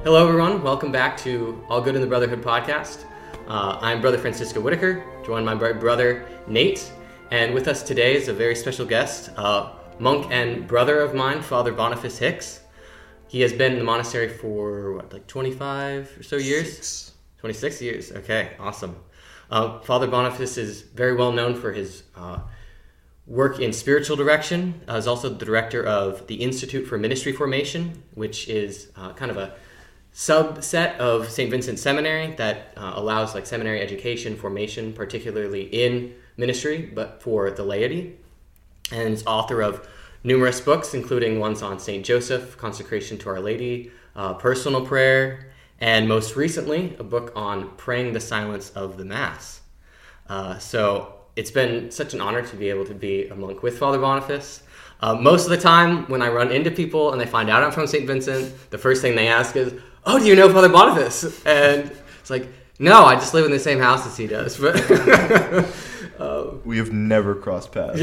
Hello, everyone. Welcome back to All Good in the Brotherhood podcast. I'm Brother Francisco Whitaker, joined by my brother Nate, and with us today is a very special guest, monk and brother of mine, Father Boniface Hicks. He has been in the monastery for, 25 or so years? 26 years. Okay, awesome. Father Boniface is very well known for his work in spiritual direction. He's also the director of the Institute for Ministry Formation, which is kind of a subset of St. Vincent Seminary that allows seminary education, formation, particularly in ministry, but for the laity. And is author of numerous books, including ones on St. Joseph, Consecration to Our Lady, Personal Prayer, and most recently, a book on praying the silence of the Mass. So it's been such an honor to be able to be a monk with Father Boniface. Most of the time, when I run into people and they find out I'm from St. Vincent, the first thing they ask is, "Oh, do you know Father Boniface?" And it's like, no, I just live in the same house as he does. But we have never crossed paths.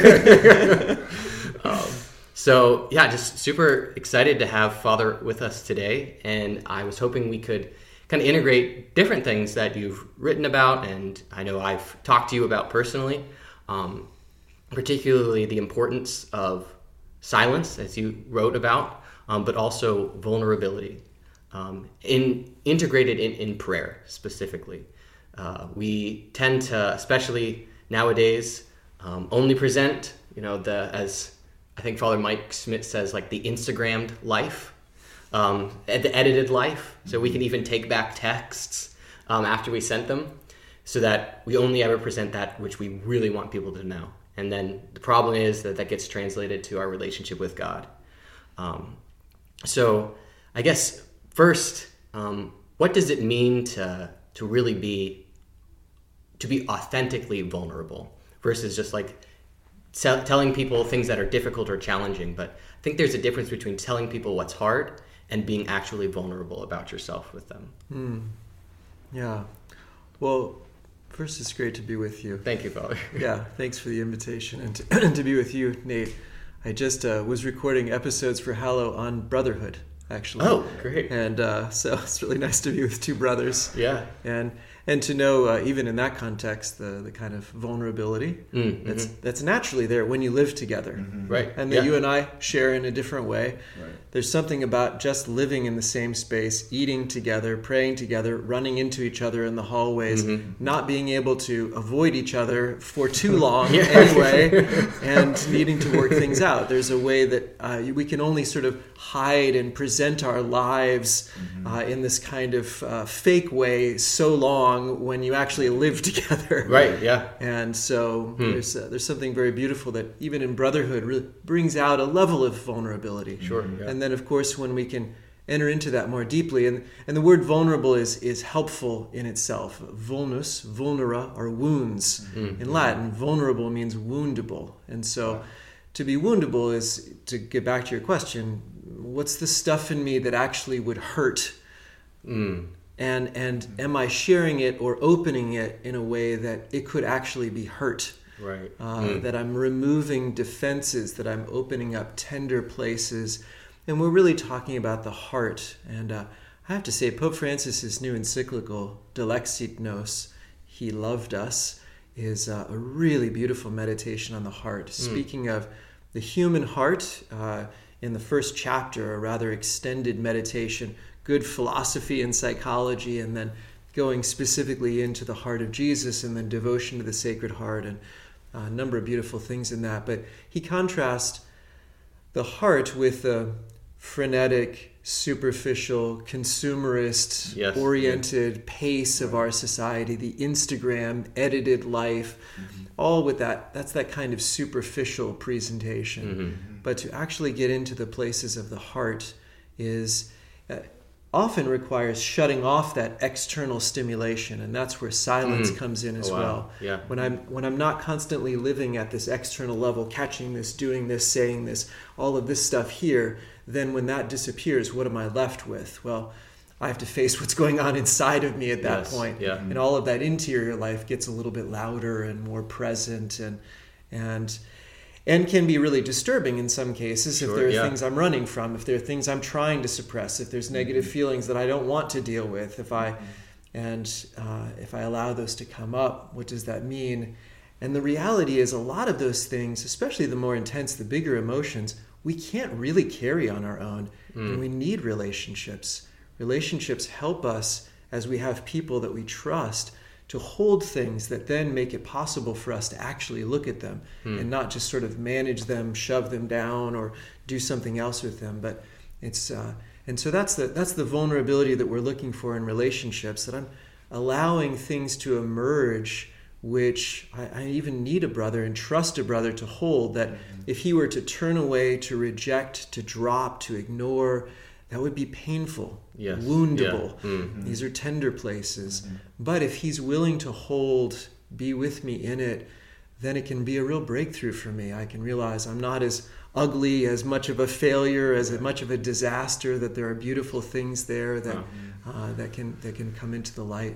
So yeah, just super excited to have Father with us today. And I was hoping we could kind of integrate different things that you've written about, and I know I've talked to you about personally, particularly the importance of silence, as you wrote about, but also vulnerability. Integrated in prayer specifically. We tend to, especially nowadays, only present, as I think Father Mike Schmidt says, the Instagrammed life, the edited life. So we can even take back texts after we sent them, so that we only ever present that which we really want people to know. And then the problem is that gets translated to our relationship with God. So I guess first, what does it mean to really be authentically vulnerable versus just telling people things that are difficult or challenging? But I think there's a difference between telling people what's hard and being actually vulnerable about yourself with them. Yeah. Well, first, it's great to be with you. Thank you, Father. Yeah, thanks for the invitation, and to be with you, Nate. I just was recording episodes for Hallow on brotherhood, actually. Oh, great. And so it's really nice to be with two brothers. Yeah. And to know, even in that context, the kind of vulnerability that's naturally there when you live together. Mm-hmm. Right. And that you and I share in a different way. Right. There's something about just living in the same space, eating together, praying together, running into each other in the hallways, not being able to avoid each other for too long anyway, and needing to work things out. There's a way that we can only sort of hide and present our lives in this kind of fake way so long when you actually live together. Right, yeah. And so there's something very beautiful that even in brotherhood really brings out a level of vulnerability. Sure, yeah. And then, of course, when we can enter into that more deeply, and the word vulnerable is helpful in itself. Vulnus, vulnera, are wounds. In Latin, vulnerable means woundable. And so to be woundable is, to get back to your question, what's the stuff in me that actually would hurt? And am I sharing it or opening it in a way that it could actually be hurt? Right. That I'm removing defenses, that I'm opening up tender places. And we're really talking about the heart. And I have to say, Pope Francis's new encyclical, Delexit Nos, He Loved Us, is a really beautiful meditation on the heart. Speaking of the human heart, in the first chapter, a rather extended meditation, good philosophy and psychology, and then going specifically into the heart of Jesus and then devotion to the Sacred Heart, and a number of beautiful things in that. But he contrasts the heart with the frenetic, superficial, consumerist-oriented pace of our society, the Instagram, edited life, all with that. That's that kind of superficial presentation. But to actually get into the places of the heart is often requires shutting off that external stimulation, and that's where silence comes in as well. Yeah. When I'm not constantly living at this external level, catching this, doing this, saying this, all of this stuff here, then when that disappears, what am I left with? Well, I have to face what's going on inside of me at that point. Yeah. And all of that interior life gets a little bit louder and more present, and and can be really disturbing in some cases. Sure, if there are yeah. things I'm running from, if there are things I'm trying to suppress, if there's negative feelings that I don't want to deal with, if I allow those to come up, what does that mean? And the reality is a lot of those things, especially the more intense, the bigger emotions, we can't really carry on our own. And we need relationships. Relationships help us, as we have people that we trust, to hold things that then make it possible for us to actually look at them and not just sort of manage them, shove them down, or do something else with them. But it's and so that's the vulnerability that we're looking for in relationships, that I'm allowing things to emerge which I even need a brother and trust a brother to hold, that if he were to turn away, to reject, to drop, to ignore, that would be painful, woundable. Yeah. These are tender places. But if he's willing to hold, be with me in it, then it can be a real breakthrough for me. I can realize I'm not as ugly, as much of a failure, as much of a disaster, that there are beautiful things there that can come into the light.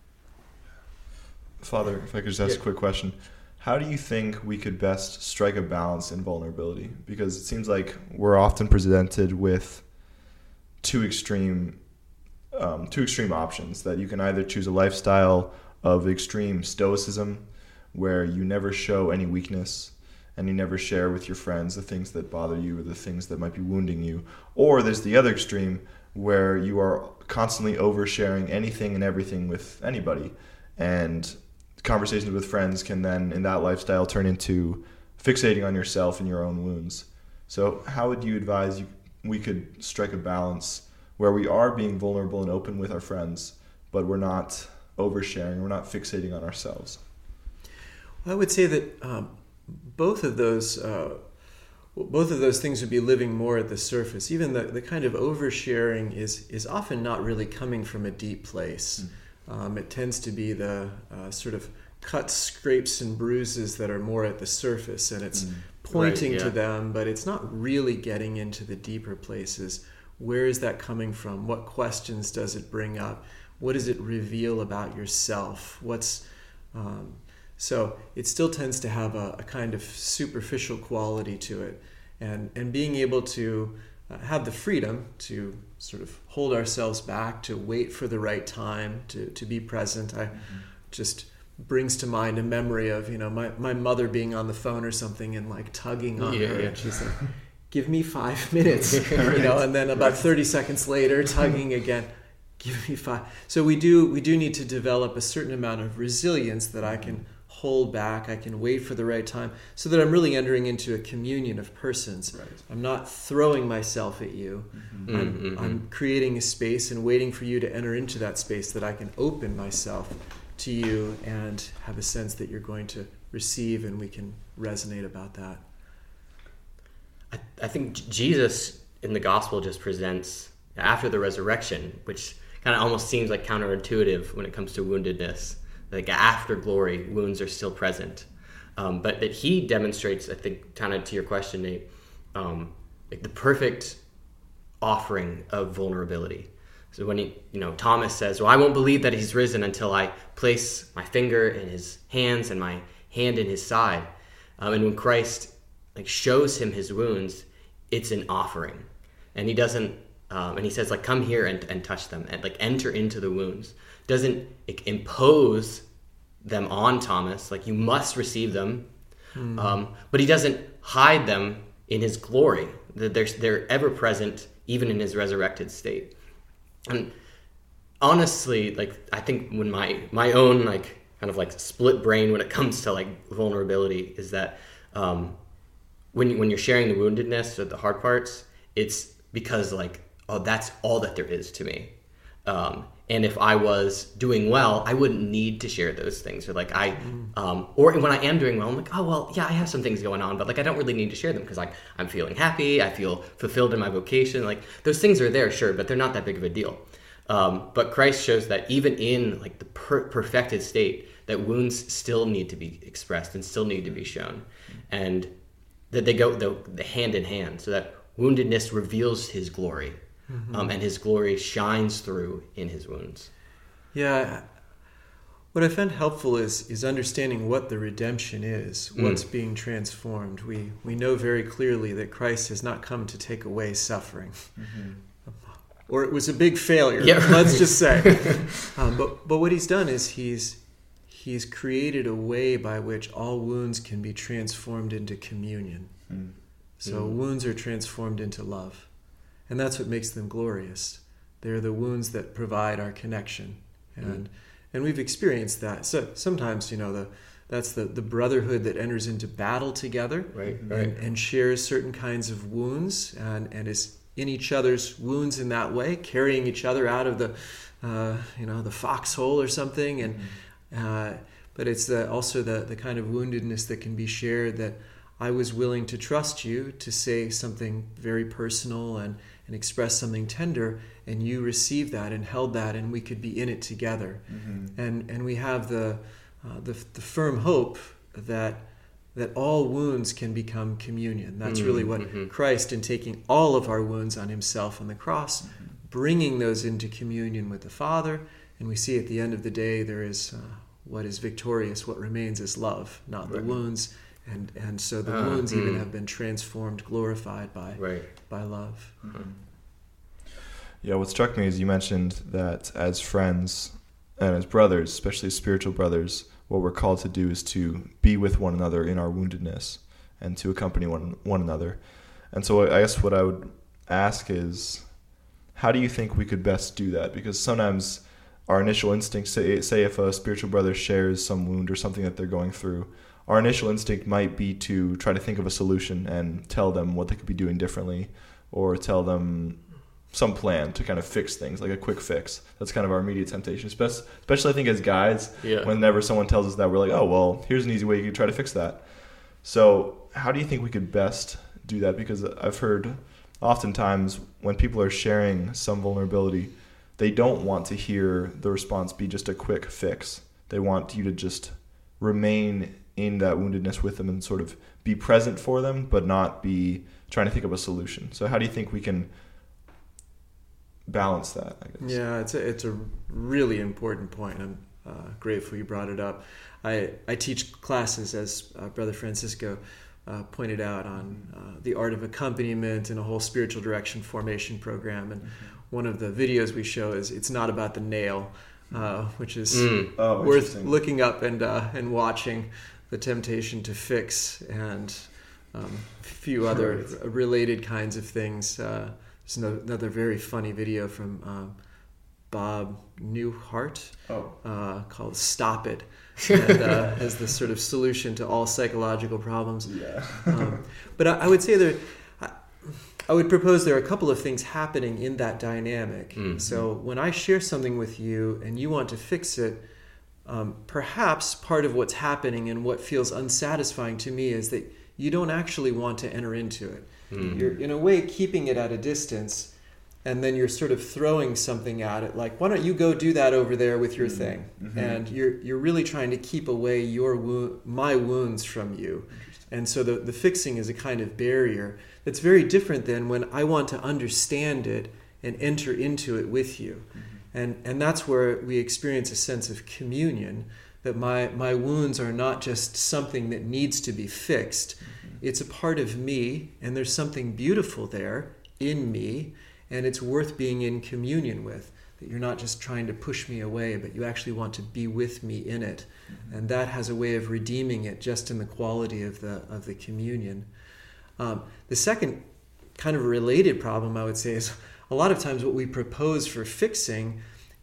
Father, if I could just ask a quick question. How do you think we could best strike a balance in vulnerability? Because it seems like we're often presented with two extreme options, that you can either choose a lifestyle of extreme stoicism, where you never show any weakness and you never share with your friends the things that bother you or the things that might be wounding you. Or there's the other extreme, where you are constantly oversharing anything and everything with anybody, and conversations with friends can then, in that lifestyle, turn into fixating on yourself and your own wounds. So how would you advise we could strike a balance where we are being vulnerable and open with our friends, but we're not oversharing, we're not fixating on ourselves? Well, I would say that both of those things would be living more at the surface. Even the kind of oversharing is often not really coming from a deep place. It tends to be the sort of cuts, scrapes, and bruises that are more at the surface, and it's pointing to them, but it's not really getting into the deeper places. Where is that coming from? What questions does it bring up? What does it reveal about yourself? So it still tends to have a kind of superficial quality to it, and being able to have the freedom to sort of hold ourselves back, to wait for the right time, to be present. Just brings to mind a memory of, my mother being on the phone or something and like tugging on her. And she's like, give me 5 minutes, and then about 30 seconds later, tugging again, give me 5. So we do need to develop a certain amount of resilience, that I can hold back, I can wait for the right time, so that I'm really entering into a communion of persons. Right. I'm not throwing myself at you. I'm creating a space and waiting for you to enter into that space, that I can open myself to you and have a sense that you're going to receive, and we can resonate about that. I think Jesus in the gospel just presents, after the resurrection, which kind of almost seems like counterintuitive when it comes to woundedness. Like after glory, wounds are still present. But that he demonstrates, I think, kind of to your question, Nate, like the perfect offering of vulnerability. So when Thomas says, well, I won't believe that he's risen until I place my finger in his hands and my hand in his side. And when Christ shows him his wounds, it's an offering. And he doesn't, and he says, come here and touch them, and enter into the wounds. Doesn't impose them on Thomas, you must receive them. But he doesn't hide them in his glory. They're ever present, even in his resurrected state. And honestly, I think when my own kind of split brain when it comes to vulnerability is that when you're sharing the woundedness or the hard parts, it's because that's all that there is to me. And if I was doing well, I wouldn't need to share those things. Or or when I am doing well, I'm oh well, yeah, I have some things going on, but I don't really need to share them because I'm feeling happy, I feel fulfilled in my vocation. Those things are there, sure, but they're not that big of a deal. But Christ shows that even in the perfected state, that wounds still need to be expressed and still need to be shown, and that they go the hand in hand, so that woundedness reveals his glory. And his glory shines through in his wounds. Yeah. What I found helpful is understanding what the redemption is, what's being transformed. We know very clearly that Christ has not come to take away suffering. Or it was a big failure, let's just say. But what he's done is he's created a way by which all wounds can be transformed into communion. So wounds are transformed into love. And that's what makes them glorious. They're the wounds that provide our connection. And we've experienced that. So sometimes, that's the brotherhood that enters into battle together, right. And shares certain kinds of wounds and is in each other's wounds in that way, carrying each other out of the foxhole or something. And but it's also the kind of woundedness that can be shared, that I was willing to trust you to say something very personal and express something tender, and you received that and held that, and we could be in it together. And we have the firm hope that all wounds can become communion. That's really what Christ, in taking all of our wounds on himself on the cross, bringing those into communion with the Father. And we see at the end of the day there is what is victorious, what remains is love, not the wounds. And so the wounds even have been transformed, glorified by love. Yeah, what struck me is you mentioned that as friends and as brothers, especially spiritual brothers, what we're called to do is to be with one another in our woundedness and to accompany one another. And so I guess what I would ask is, how do you think we could best do that? Because sometimes our initial instinct, say if a spiritual brother shares some wound or something that they're going through, our initial instinct might be to try to think of a solution and tell them what they could be doing differently, or tell them some plan to kind of fix things, like a quick fix. That's kind of our immediate temptation, especially I think as guys. Whenever someone tells us that, we're like, oh, well, here's an easy way you can try to fix that. So how do you think we could best do that? Because I've heard oftentimes when people are sharing some vulnerability, they don't want to hear the response be just a quick fix. They want you to just remain in that woundedness with them and sort of be present for them, but not be trying to think of a solution. So how do you think we can balance that, I guess? Yeah, it's a really important point. I'm grateful you brought it up. I teach classes, as Brother Francisco pointed out, on the art of accompaniment and a whole spiritual direction formation program. And one of the videos we show is It's Not About the Nail, which is worth looking up and watching. The temptation to fix and a few other related kinds of things. There's another very funny video from Bob Newhart called Stop It, and as the sort of solution to all psychological problems. But I would say I would propose there are a couple of things happening in that dynamic. So when I share something with you and you want to fix it, perhaps part of what's happening and what feels unsatisfying to me is that you don't actually want to enter into it. You're in a way keeping it at a distance, and then you're sort of throwing something at it, like, why don't you go do that over there with your thing? And you're really trying to keep away my wounds from you. And so the fixing is a kind of barrier that's very different than when I want to understand it and enter into it with you. And that's where we experience a sense of communion, that my wounds are not just something that needs to be fixed. It's a part of me, and there's something beautiful there in me, and it's worth being in communion with. That you're not just trying to push me away, but you actually want to be with me in it. And that has a way of redeeming it just in the quality of the communion. The second kind of related problem, I would say, is a lot of times what we propose for fixing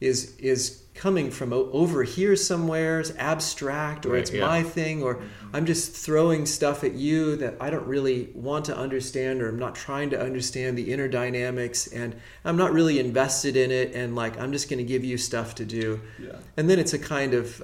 is coming from over here somewhere, it's abstract, or it's my thing, or I'm just throwing stuff at you that I don't really want to understand, or I'm not trying to understand the inner dynamics, and I'm not really invested in it, and like I'm just going to give you stuff to do. And then it's a kind of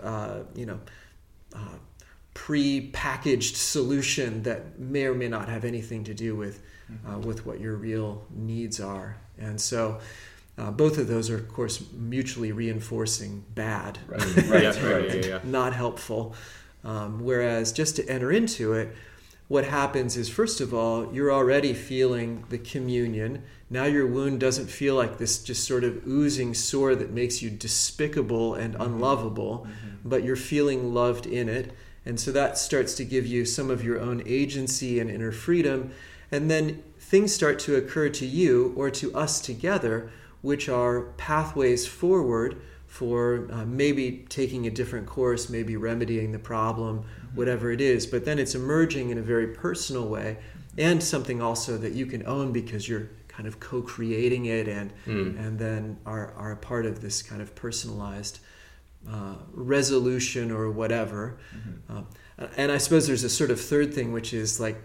pre-packaged solution that may or may not have anything to do with what your real needs are. And so both of those are, of course, mutually reinforcing bad, right. Not helpful. Whereas just to enter into it, what happens is, first of all, you're already feeling the communion. Now your wound doesn't feel like this just sort of oozing sore that makes you despicable and unlovable, but you're feeling loved in it. And so that starts to give you some of your own agency and inner freedom. And then things start to occur to you or to us together, which are pathways forward for maybe taking a different course, maybe remedying the problem, whatever it is. But then it's emerging in a very personal way, and something also that you can own because you're kind of co-creating it and then are a part of this kind of personalized resolution or whatever. And I suppose there's a sort of third thing, which is like,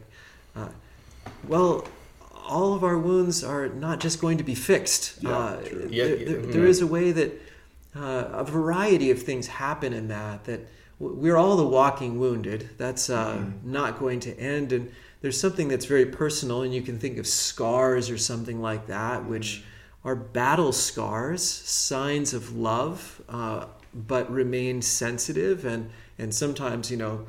all of our wounds are not just going to be fixed. There is a way that a variety of things happen in that we're all the walking wounded. That's not going to end. And there's something that's very personal, and you can think of scars or something like that, which are battle scars, signs of love, but remain sensitive and sometimes,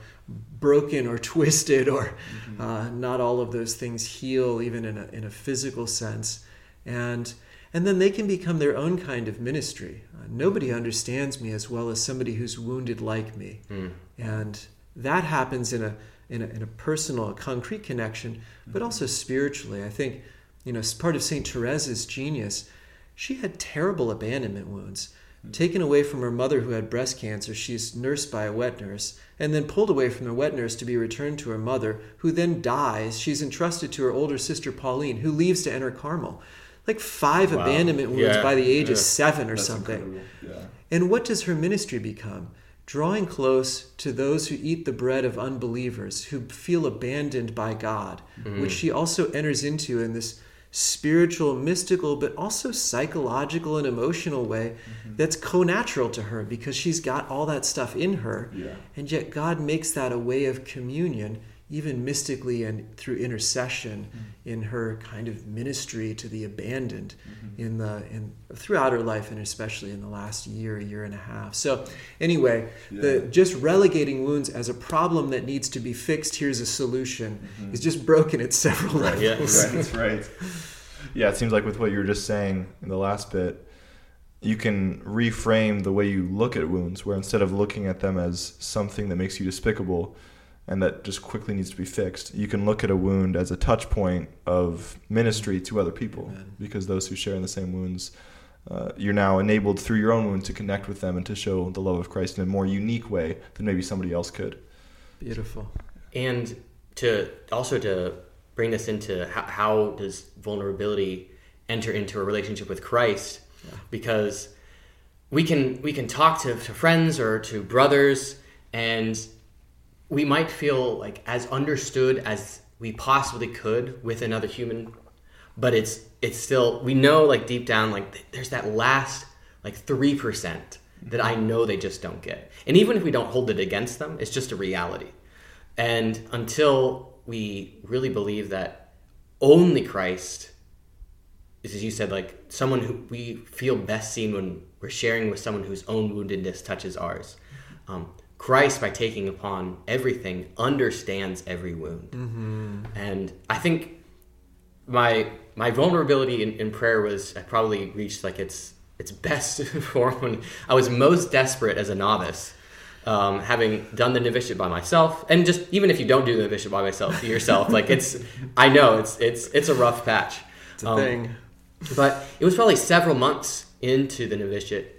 broken or twisted, or not all of those things heal even in a physical sense. And then they can become their own kind of ministry. Nobody understands me as well as somebody who's wounded like me. And that happens in a personal, a concrete connection, but also spiritually. I think, part of St. Teresa's genius, she had terrible abandonment wounds. Taken away from her mother who had breast cancer, she's nursed by a wet nurse, and then pulled away from the wet nurse to be returned to her mother, who then dies. She's entrusted to her older sister Pauline, who leaves to enter Carmel. Like 5 abandonment wounds by the age of 7 or something. And what does her ministry become? Drawing close to those who eat the bread of unbelievers, who feel abandoned by God, which she also enters into in this spiritual, mystical, but also psychological and emotional way that's co-natural to her, because she's got all that stuff in her. And yet God makes that a way of communion, even mystically and through intercession in her kind of ministry to the abandoned throughout her life, and especially in the last year and a half. So anyway, just relegating wounds as a problem that needs to be fixed, here's a solution, is just broken at several levels. Right. Yeah, it seems like with what you were just saying in the last bit, you can reframe the way you look at wounds, where instead of looking at them as something that makes you despicable and that just quickly needs to be fixed, you can look at a wound as a touch point of ministry to other people. Amen. Because those who share in the same wounds, you're now enabled through your own wound to connect with them and to show the love of Christ in a more unique way than maybe somebody else could. Beautiful. And to bring this into how does vulnerability enter into a relationship with Christ? Because we can talk to friends or to brothers, and we might feel like as understood as we possibly could with another human, but it's still, we know like deep down, like there's that last like 3% that I know they just don't get. And even if we don't hold it against them, it's just a reality. And until we really believe that only Christ is, as you said, like someone who we feel best seen when we're sharing with someone whose own woundedness touches ours. Christ, by taking upon everything, understands every wound. And I think my vulnerability in prayer was, I probably reached like its best form when I was most desperate as a novice, having done the novitiate by myself. And just even if you don't do the novitiate by yourself, like I know it's a rough patch. It's a thing. But it was probably several months into the novitiate.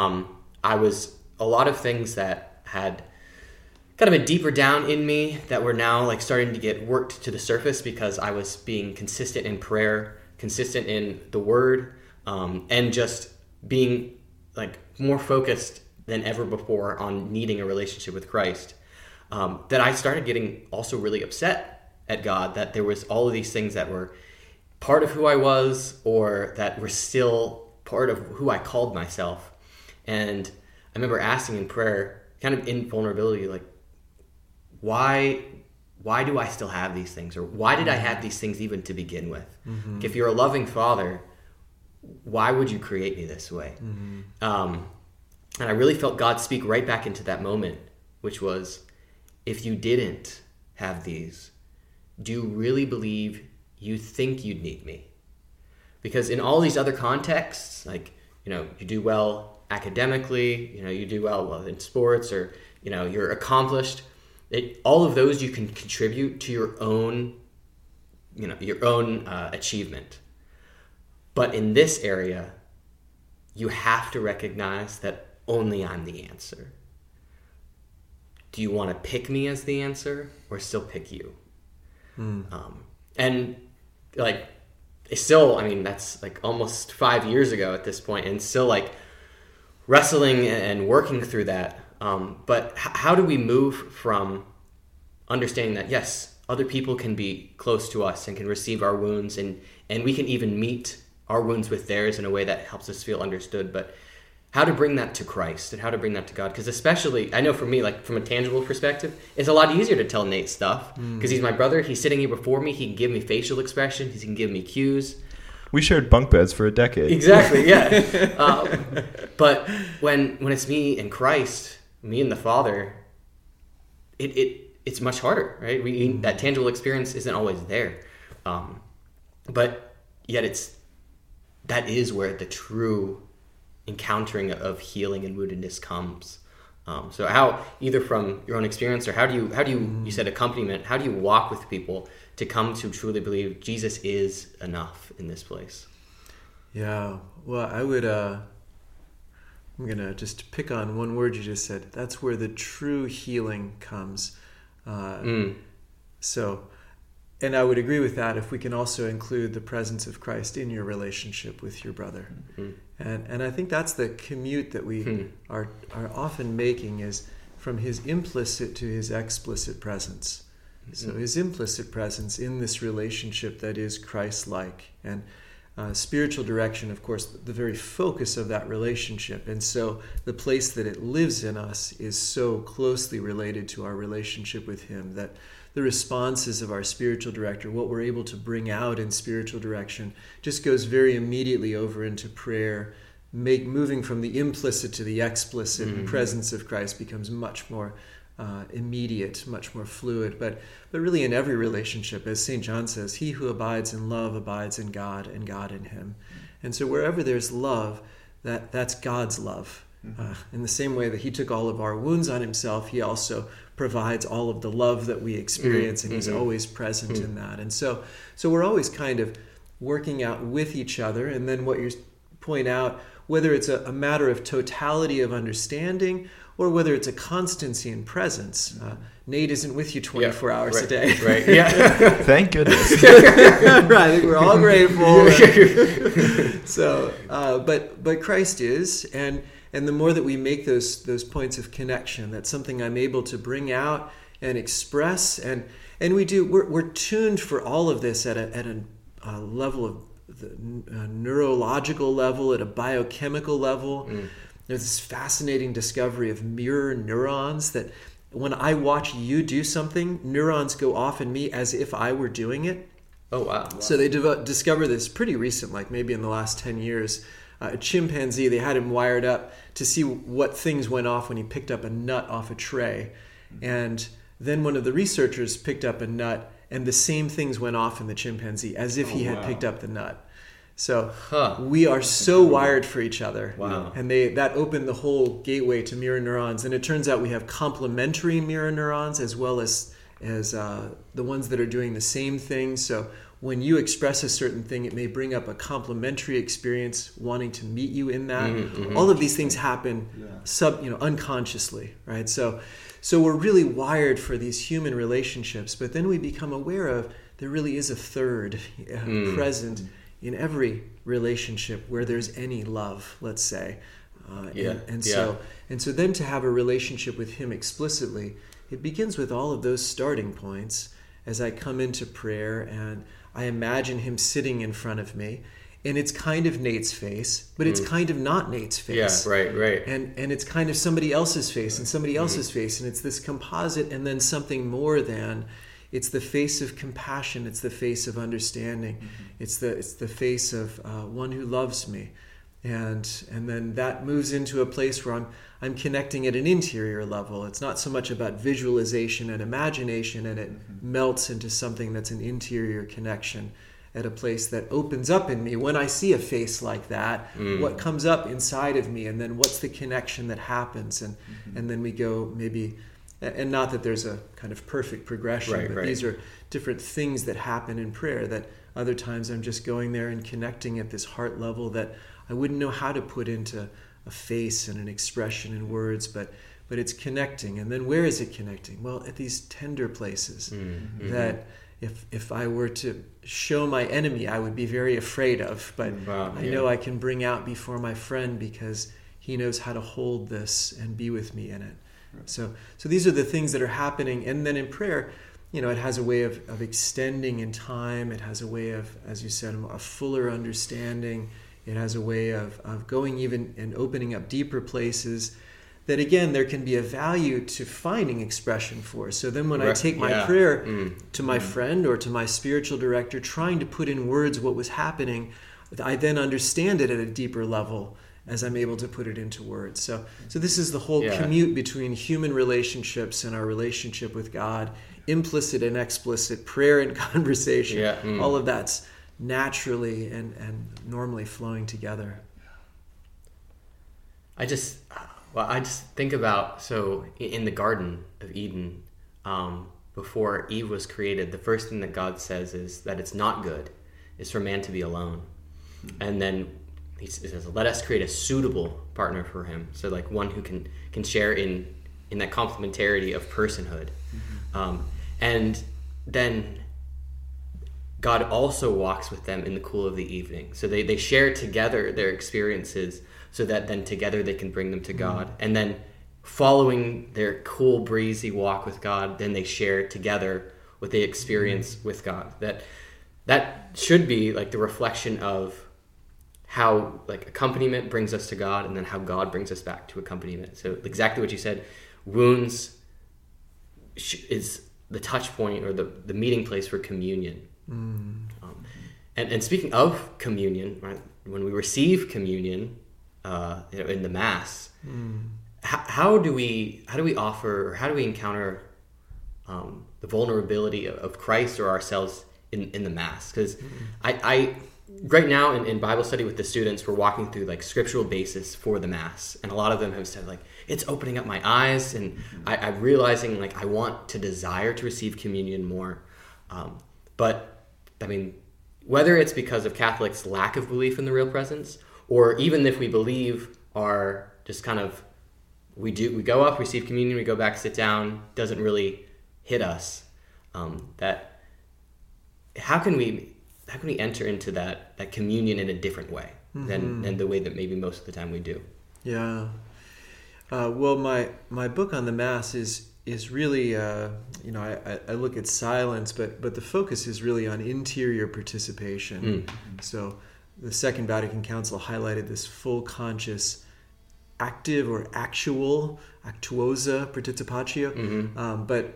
I was a lot of things that had kind of a deeper down in me that were now like starting to get worked to the surface, because I was being consistent in prayer, consistent in the word, and just being like more focused than ever before on needing a relationship with Christ. That I started getting also really upset at God that there was all of these things that were part of who I was, or that were still part of who I called myself. And I remember asking in prayer, kind of in vulnerability, like, why do I still have these things? Or why did I have these things even to begin with? Like, if you're a loving Father, why would you create me this way? And I really felt God speak right back into that moment, which was, if you didn't have these, do you really believe you think you'd need me? Because in all these other contexts, like, you do well academically, you do well in sports, or, you're accomplished. All of those you can contribute to your own achievement. But in this area, you have to recognize that only I'm the answer. Do you want to pick me as the answer or still pick you? And like, it's still, that's like almost 5 years ago at this point, and still like wrestling and working through that. But how do we move from understanding that, yes, other people can be close to us and can receive our wounds, and we can even meet our wounds with theirs in a way that helps us feel understood, but how to bring that to Christ and how to bring that to God? Because especially, I know for me, like from a tangible perspective, it's a lot easier to tell Nate stuff because he's my brother. He's sitting here before me. He can give me facial expressions. He can give me cues. We shared bunk beds for a decade. Exactly, yeah. But when it's me and Christ, me and the Father, it's much harder, right? That tangible experience isn't always there. But yet that is where the true encountering of healing and woundedness comes. So how, either from your own experience, or how do you said accompaniment, how do you walk with people to come to truly believe Jesus is enough in this place? Yeah, well, I would, I'm going to just pick on one word you just said. That's where the true healing comes. So, and I would agree with that if we can also include the presence of Christ in your relationship with your brother. And I think that's the commute that we are often making, is from his implicit to his explicit presence. So his implicit presence in this relationship that is Christ-like. And spiritual direction, of course, the very focus of that relationship. And so the place that it lives in us is so closely related to our relationship with him that the responses of our spiritual director, what we're able to bring out in spiritual direction, just goes very immediately over into prayer. Moving from the implicit to the explicit presence of Christ becomes much more immediate, much more fluid. But really in every relationship, as St. John says, he who abides in love abides in God and God in him. And so wherever there's love, that's God's love. In the same way that he took all of our wounds on himself, he also provides all of the love that we experience, and he's always present in that. And so we're always kind of working out with each other. And then what you point out, whether it's a matter of totality of understanding or whether it's a constancy in presence. Nate isn't with you 24 hours a day. Right, yeah. Thank goodness. Right, I think we're all grateful. So, but Christ is, and the more that we make those points of connection, that's something I'm able to bring out and express, and we're tuned for all of this at a level of the neurological level, at a biochemical level. There's this fascinating discovery of mirror neurons that when I watch you do something, neurons go off in me as if I were doing it. Oh, wow. So they discovered this pretty recent, like maybe in the last 10 years. A chimpanzee, they had him wired up to see what things went off when he picked up a nut off a tray. And then one of the researchers picked up a nut, and the same things went off in the chimpanzee as if he had picked up the nut. So we are so wired for each other. Wow. And that opened the whole gateway to mirror neurons. And it turns out we have complementary mirror neurons as well as the ones that are doing the same thing. So when you express a certain thing, it may bring up a complementary experience wanting to meet you in that. All of these things happen unconsciously, right? So we're really wired for these human relationships, but then we become aware of there really is a third present in every relationship where there's any love, let's say. So then to have a relationship with him explicitly, it begins with all of those starting points as I come into prayer and I imagine him sitting in front of me, and it's kind of Nate's face, but it's kind of not Nate's face. Yeah, right. And it's kind of somebody else's face and somebody else's face, and it's this composite, and then something more than. It's the face of compassion. It's the face of understanding. It's the face of one who loves me. And then that moves into a place where I'm connecting at an interior level. It's not so much about visualization and imagination, and it melts into something that's an interior connection at a place that opens up in me. When I see a face like that, what comes up inside of me, and then what's the connection that happens? And then we go maybe, and not that there's a kind of perfect progression, but these are different things that happen in prayer, that other times I'm just going there and connecting at this heart level that I wouldn't know how to put into a face and an expression in words, but it's connecting. And then where is it connecting? Well, at these tender places that if I were to show my enemy, I would be very afraid of. But I know I can bring out before my friend because he knows how to hold this and be with me in it. Right. So these are the things that are happening. And then in prayer, it has a way of extending in time. It has a way of, as you said, a fuller understanding. It has a way of going even and opening up deeper places that, again, there can be a value to finding expression for. So then when I take my prayer to my friend or to my spiritual director, trying to put in words what was happening, I then understand it at a deeper level as I'm able to put it into words. So this is the whole commute between human relationships and our relationship with God, implicit and explicit, prayer and conversation. All of that's naturally and normally flowing together. I just think about, so in the Garden of Eden, before Eve was created, the first thing that God says is that it's not good, is for man to be alone. And then he says, let us create a suitable partner for him. So like one who can share in that complementarity of personhood. And then God also walks with them in the cool of the evening. So they share together their experiences so that then together they can bring them to God. And then following their cool, breezy walk with God, then they share together what they experience with God. That should be like the reflection of how like accompaniment brings us to God, and then how God brings us back to accompaniment. So exactly what you said, wounds is the touch point or the meeting place for communion. And speaking of communion, right, when we receive communion, in the Mass, how do we offer, or how do we encounter the vulnerability of Christ or ourselves in the Mass? Because I right now in Bible study with the students, we're walking through like scriptural basis for the Mass, and a lot of them have said like it's opening up my eyes, and I'm realizing like I want to desire to receive communion more. But I mean, whether it's because of Catholics' lack of belief in the real presence, or even if we believe are just kind of, we go up, receive communion, we go back, sit down, doesn't really hit us. That how can we enter into that communion in a different way than the way that maybe most of the time we do? Yeah. Well, my book on the Mass is really, I look at silence, but the focus is really on interior participation. So the Second Vatican Council highlighted this full conscious, active or actual, actuosa participatio, but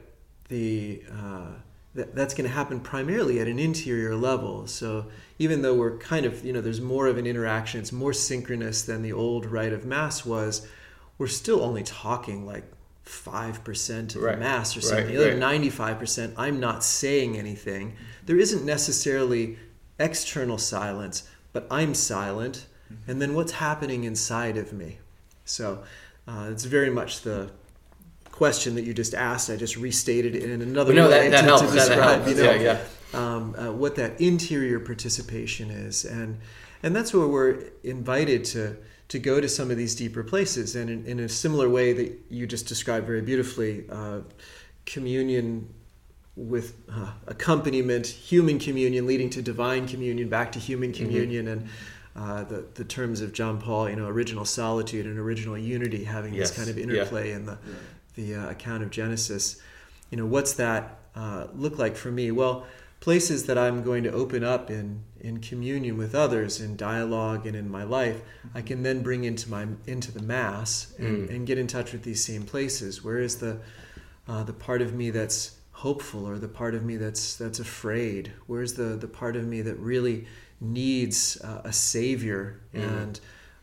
that's going to happen primarily at an interior level. So even though we're kind of, there's more of an interaction, it's more synchronous than the old rite of Mass was, we're still only talking like 5% of the Mass or something. The other 95%, I'm not saying anything. There isn't necessarily external silence, but I'm silent. And then what's happening inside of me? So it's very much the question that you just asked. I just restated it in another way that helps. to describe, that helps. What that interior participation is. And that's where we're invited to go to some of these deeper places. And in a similar way that you just described very beautifully, communion with accompaniment, human communion leading to divine communion, back to human communion, and the terms of John Paul, original solitude and original unity, having this kind of interplay in the account of Genesis. What's that look like for me? Well, places that I'm going to open up in communion with others, in dialogue and in my life, I can then bring into the Mass and get in touch with these same places. Where is the part of me that's hopeful, or the part of me that's afraid? Where's the part of me that really needs a savior, and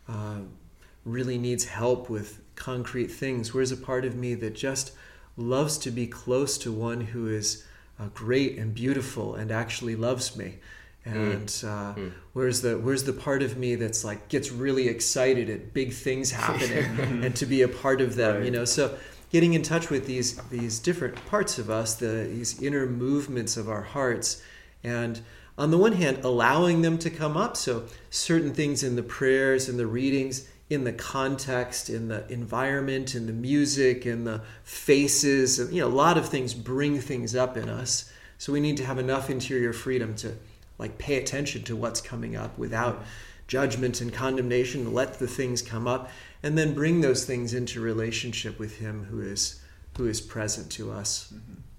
really needs help with concrete things? Where's a part of me that just loves to be close to one who is great and beautiful and actually loves me? And where's the part of me that's like gets really excited at big things happening and to be a part of them, Right. So getting in touch with these different parts of us, these inner movements of our hearts, and on the one hand, allowing them to come up. So certain things in the prayers and the readings, in the context, in the environment, in the music, in the faces, a lot of things bring things up in us. So we need to have enough interior freedom to pay attention to what's coming up without judgment and condemnation. Let the things come up, and then bring those things into relationship with Him who is present to us.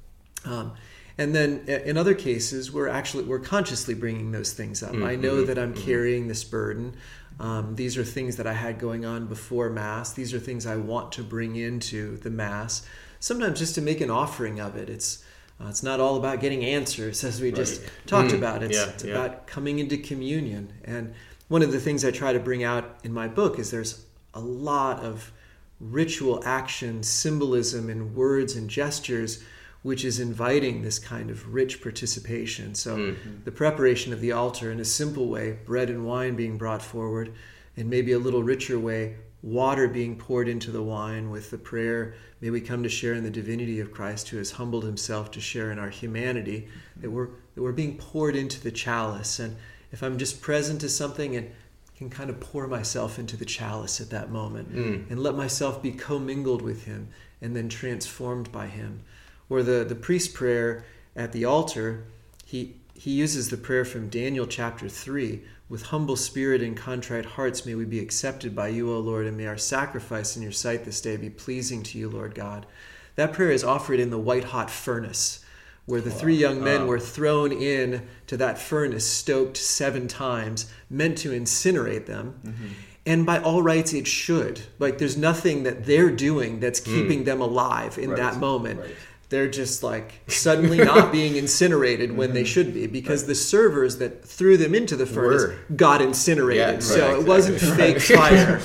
And then in other cases, we're consciously bringing those things up. I know that I'm carrying this burden. These are things that I had going on before Mass. These are things I want to bring into the Mass. Sometimes just to make an offering of it. It's not all about getting answers, as we just talked about. It's about coming into communion. And one of the things I try to bring out in my book is there's a lot of ritual action, symbolism in words and gestures, which is inviting this kind of rich participation. So the preparation of the altar in a simple way, bread and wine being brought forward, and maybe a little richer way, water being poured into the wine with the prayer, may we come to share in the divinity of Christ who has humbled himself to share in our humanity, that we're being poured into the chalice. And if I'm just present to something and can kind of pour myself into the chalice at that moment and let myself be commingled with him and then transformed by him. Or the priest prayer at the altar, he uses the prayer from Daniel chapter 3, with humble spirit and contrite hearts may we be accepted by you, O Lord, and may our sacrifice in your sight this day be pleasing to you, Lord God. That prayer is offered in the white-hot furnace, where the three young men were thrown in to that furnace, stoked 7 times, meant to incinerate them. And by all rights, it should. There's nothing that they're doing that's keeping them alive in that moment. Right. They're just suddenly not being incinerated when they should be, because the servers that threw them into the furnace got incinerated. So it wasn't fake fire.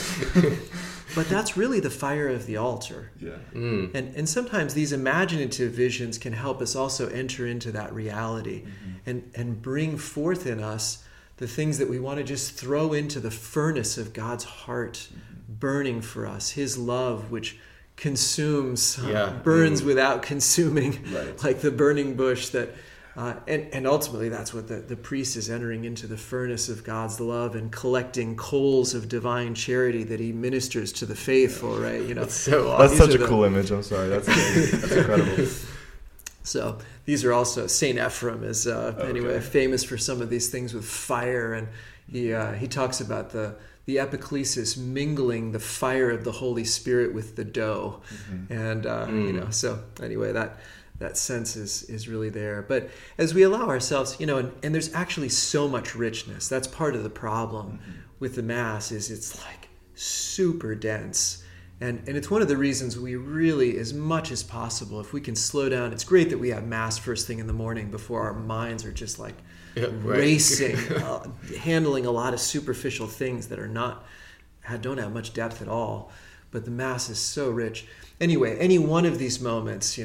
But that's really the fire of the altar. Yeah. And sometimes these imaginative visions can help us also enter into that reality and bring forth in us the things that we want to just throw into the furnace of God's heart, burning for us, his love, which consumes, burns without consuming, like the burning bush that, and ultimately that's what the priest is entering into the furnace of God's love and collecting coals of divine charity that he ministers to the faithful, right? That's so awesome. That's such a cool image. I'm sorry. That's incredible. So these are also, Saint Ephrem is anyway famous for some of these things with fire, and he talks about the epiclesis mingling the fire of the Holy Spirit with the dough. And, so anyway, that sense is really there. But as we allow ourselves, and there's actually so much richness. That's part of the problem with the Mass, is it's super dense. And it's one of the reasons we really, as much as possible, if we can slow down, it's great that we have Mass first thing in the morning before our minds are just racing, handling a lot of superficial things that don't have much depth at all. But the Mass is so rich. Anyway, any one of these moments,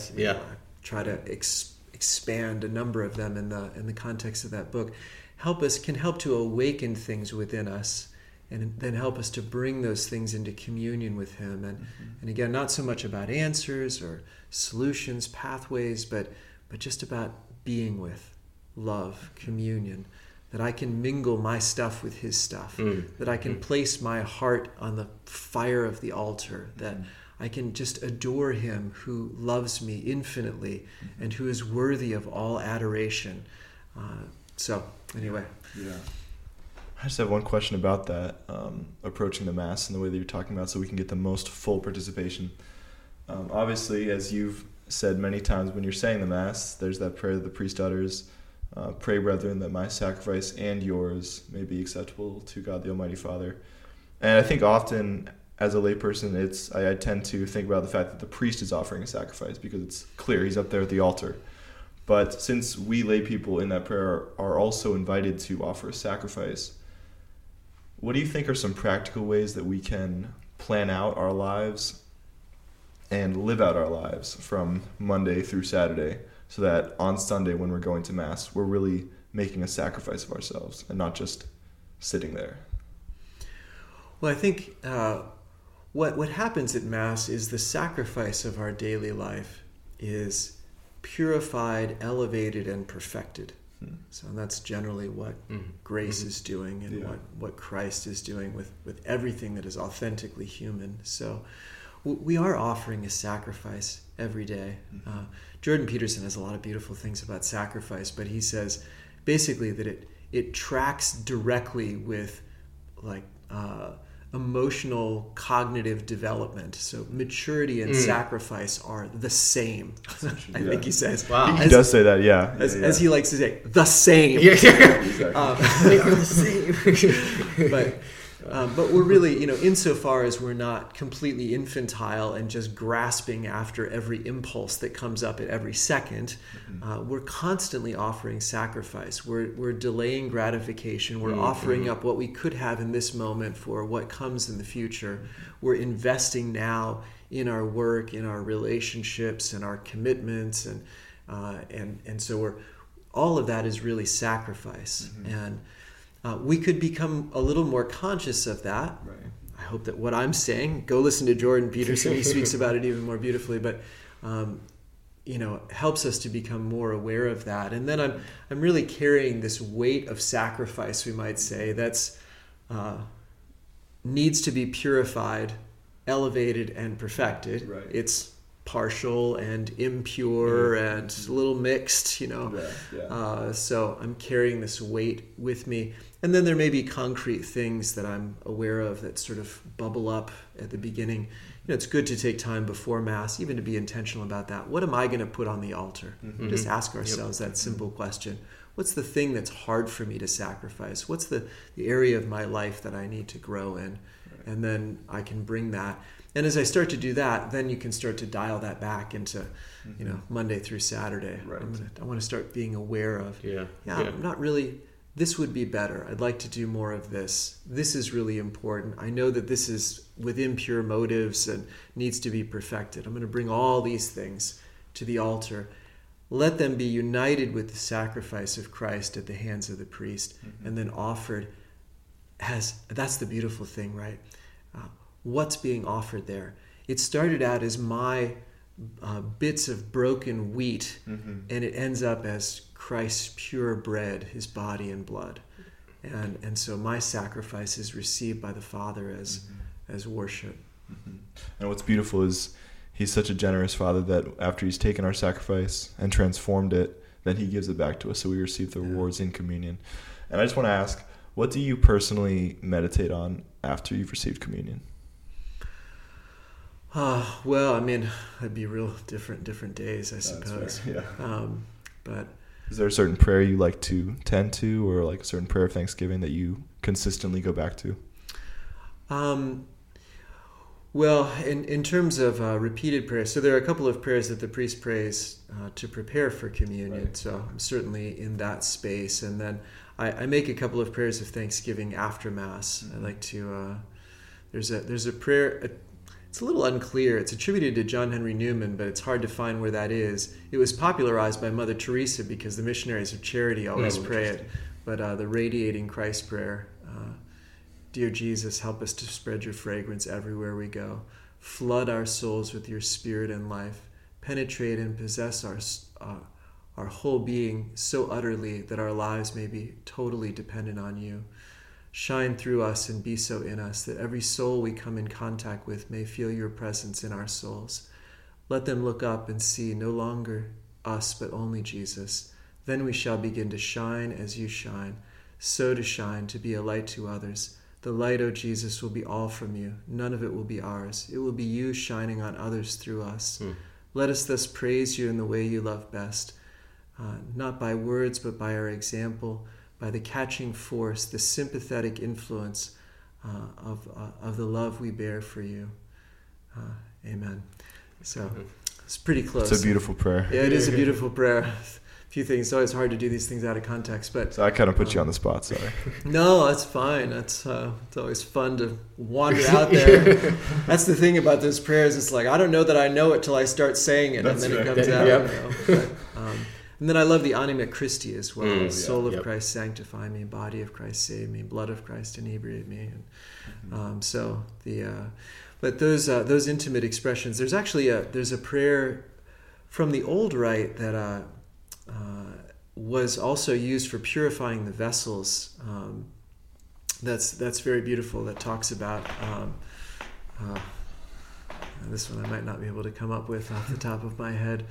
try to expand a number of them in the context of that book, can help to awaken things within us, and then help us to bring those things into communion with him. And again, not so much about answers or solutions, pathways, but just about being with, love, communion, that I can mingle my stuff with his stuff, that I can place my heart on the fire of the altar, that I can just adore him who loves me infinitely and who is worthy of all adoration. So anyway. Yeah. I just have one question about that, approaching the Mass and the way that you're talking about, so we can get the most full participation. Obviously, as you've said many times when you're saying the Mass, there's that prayer that the priest utters, pray, brethren, that my sacrifice and yours may be acceptable to God the Almighty Father. And I think often, as a layperson, I tend to think about the fact that the priest is offering a sacrifice because it's clear he's up there at the altar. But since we lay people in that prayer are also invited to offer a sacrifice, what do you think are some practical ways that we can plan out our lives and live out our lives from Monday through Saturday, so that on Sunday when we're going to Mass, we're really making a sacrifice of ourselves and not just sitting there? Well, I think what happens at Mass is the sacrifice of our daily life is purified, elevated, and perfected. So that's generally what grace is doing, and what Christ is doing with everything that is authentically human. So we are offering a sacrifice every day. Jordan Peterson has a lot of beautiful things about sacrifice, but he says basically that it tracks directly with like emotional cognitive development. So maturity and sacrifice are the same. I think he says. Wow. He does say that, yeah. As he likes to say, the same. But we're really, insofar as we're not completely infantile and just grasping after every impulse that comes up at every second, we're constantly offering sacrifice. We're delaying gratification. We're offering up what we could have in this moment for what comes in the future. We're investing now in our work, in our relationships, and our commitments, and so all of that is really sacrifice. And we could become a little more conscious of that. Right. I hope that what I'm saying, go listen to Jordan Peterson. He speaks about it even more beautifully, but helps us to become more aware of that. And then I'm really carrying this weight of sacrifice, we might say, that's needs to be purified, elevated, and perfected. Right. It's partial and impure and a little mixed, so I'm carrying this weight with me. And then there may be concrete things that I'm aware of that sort of bubble up at the beginning. It's good to take time before Mass, even to be intentional about that. What am I going to put on the altar? Just ask ourselves that simple question. What's the thing that's hard for me to sacrifice? What's the area of my life that I need to grow in? Right. And then I can bring that. And as I start to do that, then you can start to dial that back into, Monday through Saturday. Right. I want to start being aware of, Yeah. I'm not really, this would be better. I'd like to do more of this. This is really important. I know that this is with impure motives and needs to be perfected. I'm going to bring all these things to the altar. Let them be united with the sacrifice of Christ at the hands of the priest, and then offered that's the beautiful thing, right? What's being offered there? It started out as my bits of broken wheat, and it ends up as Christ's pure bread, his body and blood. And so my sacrifice is received by the Father as worship. And what's beautiful is he's such a generous Father that after he's taken our sacrifice and transformed it, then he gives it back to us, so we receive the rewards in communion. And I just want to ask, what do you personally meditate on after you've received communion? Well, I mean, it'd be real different days, I suppose. Fair, yeah. But is there a certain prayer you like to tend to, or like a certain prayer of thanksgiving that you consistently go back to? Well, in terms of repeated prayers, so there are a couple of prayers that the priest prays to prepare for communion. Right. So I'm certainly in that space, and then I make a couple of prayers of thanksgiving after Mass. I like to. There's a prayer. It's a little unclear. It's attributed to John Henry Newman, but it's hard to find where that is. It was popularized by Mother Teresa because the missionaries of charity always pray it. But the Radiating Christ prayer, Dear Jesus, help us to spread your fragrance everywhere we go. Flood our souls with your spirit and life. Penetrate and possess our whole being so utterly that our lives may be totally dependent on you. Shine through us and be so in us that every soul we come in contact with may feel your presence in our souls. Let them look up and see no longer us but only Jesus. Then we shall begin to shine as you shine, so to shine, to be a light to others. The light, O Jesus, will be all from you. None of it will be ours. It will be you shining on others through us. Let us thus praise you in the way you love best, not by words but by our example, by the catching force, the sympathetic influence of the love we bear for you. Amen. So it's pretty close. It's a beautiful prayer. Yeah, it is a beautiful prayer. few things. It's always hard to do these things out of context, but So I kind of put you on the spot, sorry. no, that's fine. It's always fun to wander out there. That's the thing about those prayers. It's like, I don't know that I know it till I start saying it, That's and then right. it comes out. Yep. You know? And then I love the Anima Christi as well. Soul of Yep. Christ sanctify me, body of Christ save me, blood of Christ inebriate me. And, but those intimate expressions. There's actually there's a prayer from the old rite that was also used for purifying the vessels. That's very beautiful. That talks about this one I might not be able to come up with off the top of my head,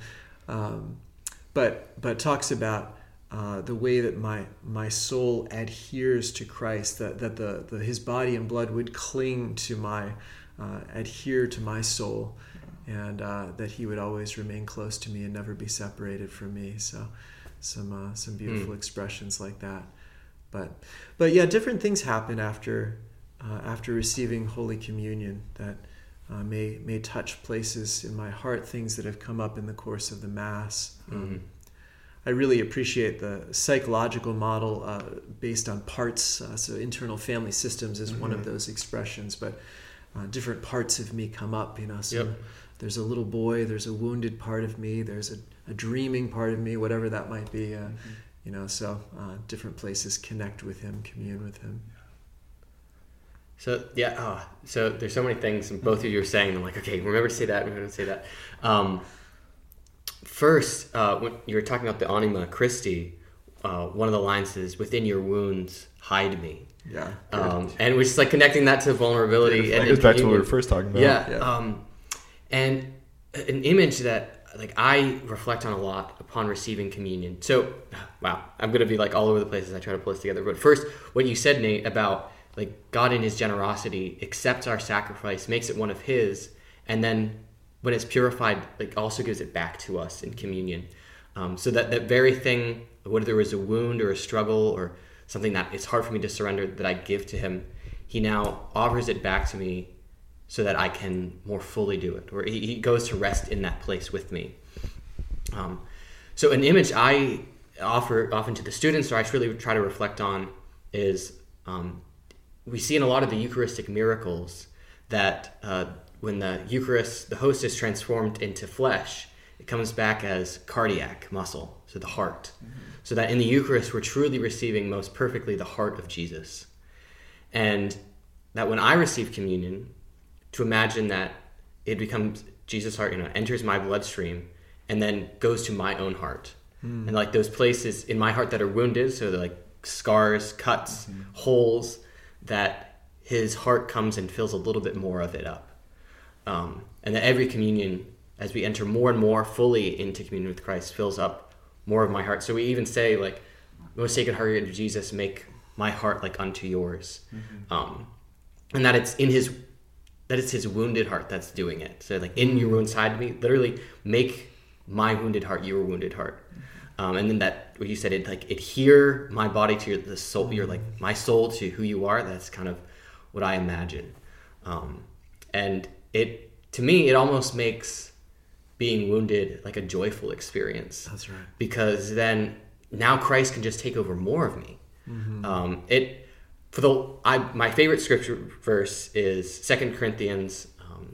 but talks about the way that my soul adheres to Christ, that his body and blood would cling to adhere to my soul, and that he would always remain close to me and never be separated from me. So some beautiful expressions like that. But yeah, different things happen after receiving Holy Communion that may touch places in my heart, things that have come up in the course of the Mass. I really appreciate the psychological model based on parts. So internal family systems is one of those expressions, but different parts of me come up. So there's a little boy, there's a wounded part of me, there's a dreaming part of me, whatever that might be. So different places connect with him, commune with him. So so there's so many things, and both of you are saying. I'm like, okay, remember to say that. First, when you were talking about the Anima Christi, one of the lines is, "Within your wounds, hide me." Yeah. And we're just like connecting that to vulnerability. It and goes back to what we communion. were first talking about. Yeah. And an image that I reflect on a lot upon receiving communion. So, wow, I'm going to be like all over the place as I try to pull this together. But first, what you said, Nate, about like God in his generosity accepts our sacrifice, makes it one of his, and then when it's purified, like also gives it back to us in communion. So that very thing, whether there was a wound or a struggle or something that it's hard for me to surrender, that I give to him, he now offers it back to me so that I can more fully do it, or he goes to rest in that place with me. So an image I offer often to the students, or I really try to reflect on, is we see in a lot of the Eucharistic miracles that when the Eucharist, the host is transformed into flesh, it comes back as cardiac muscle, so the heart. So that in the Eucharist, we're truly receiving most perfectly the heart of Jesus. And that when I receive communion, to imagine that it becomes Jesus' heart, enters my bloodstream and then goes to my own heart. And like those places in my heart that are wounded, so they're like scars, cuts, holes, that his heart comes and fills a little bit more of it up. And that every communion, as we enter more and more fully into communion with Christ, fills up more of my heart. So we even say, like, most sacred heart of Jesus, make my heart like unto yours. And that it's it's his wounded heart that's doing it. So like, in your wounds hide me, literally make my wounded heart your wounded heart. And then that, what you said, it like adhere my body to the soul, you're like my soul to who you are. That's kind of what I imagine. And to me, it almost makes being wounded like a joyful experience. That's right. Because then now Christ can just take over more of me. My favorite scripture verse is 2 Corinthians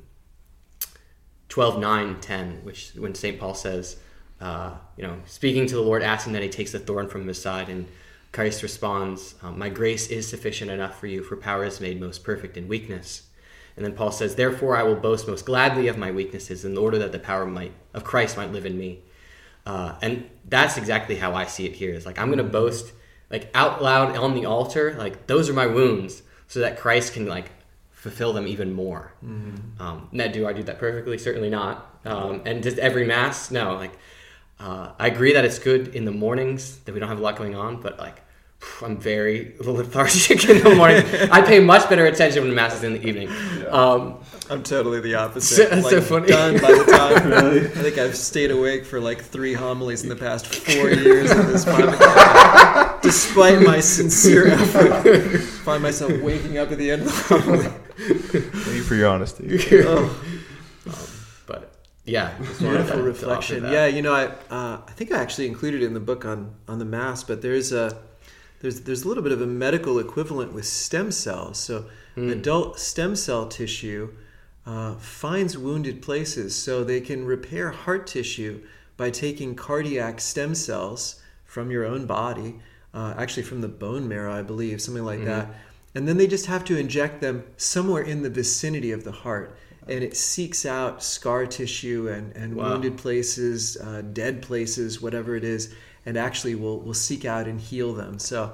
12:9-10, which when St. Paul says, speaking to the Lord, asking that he takes the thorn from his side, and Christ responds, my grace is sufficient enough for you, for power is made most perfect in weakness. And then Paul says, therefore I will boast most gladly of my weaknesses, in order that the power of Christ might live in me. And that's exactly how I see it here. Is like, I'm going to boast like out loud on the altar, like those are my wounds, so that Christ can like fulfill them even more. Now, do I do that perfectly? Certainly not. And just every Mass? No. Like, I agree that it's good in the mornings that we don't have a lot going on, but like, I'm very lethargic in the morning. I pay much better attention when Mass is in the evening. I'm totally the opposite. So funny. Done by the time. I think I've stayed awake for like 3 homilies in the past 4 years at this point. Despite my sincere effort, find myself waking up at the end of the homily. Thank you for your honesty. But Yeah, just wanted Beautiful to reflection. offer that. Yeah, you know, I think I actually included it in the book on the Mass, but there's a little bit of a medical equivalent with stem cells. So adult stem cell tissue finds wounded places, so they can repair heart tissue by taking cardiac stem cells from your own body, actually from the bone marrow, I believe, something like that. And then they just have to inject them somewhere in the vicinity of the heart. And it seeks out scar tissue and wounded places, dead places, whatever it is, and actually will seek out and heal them. So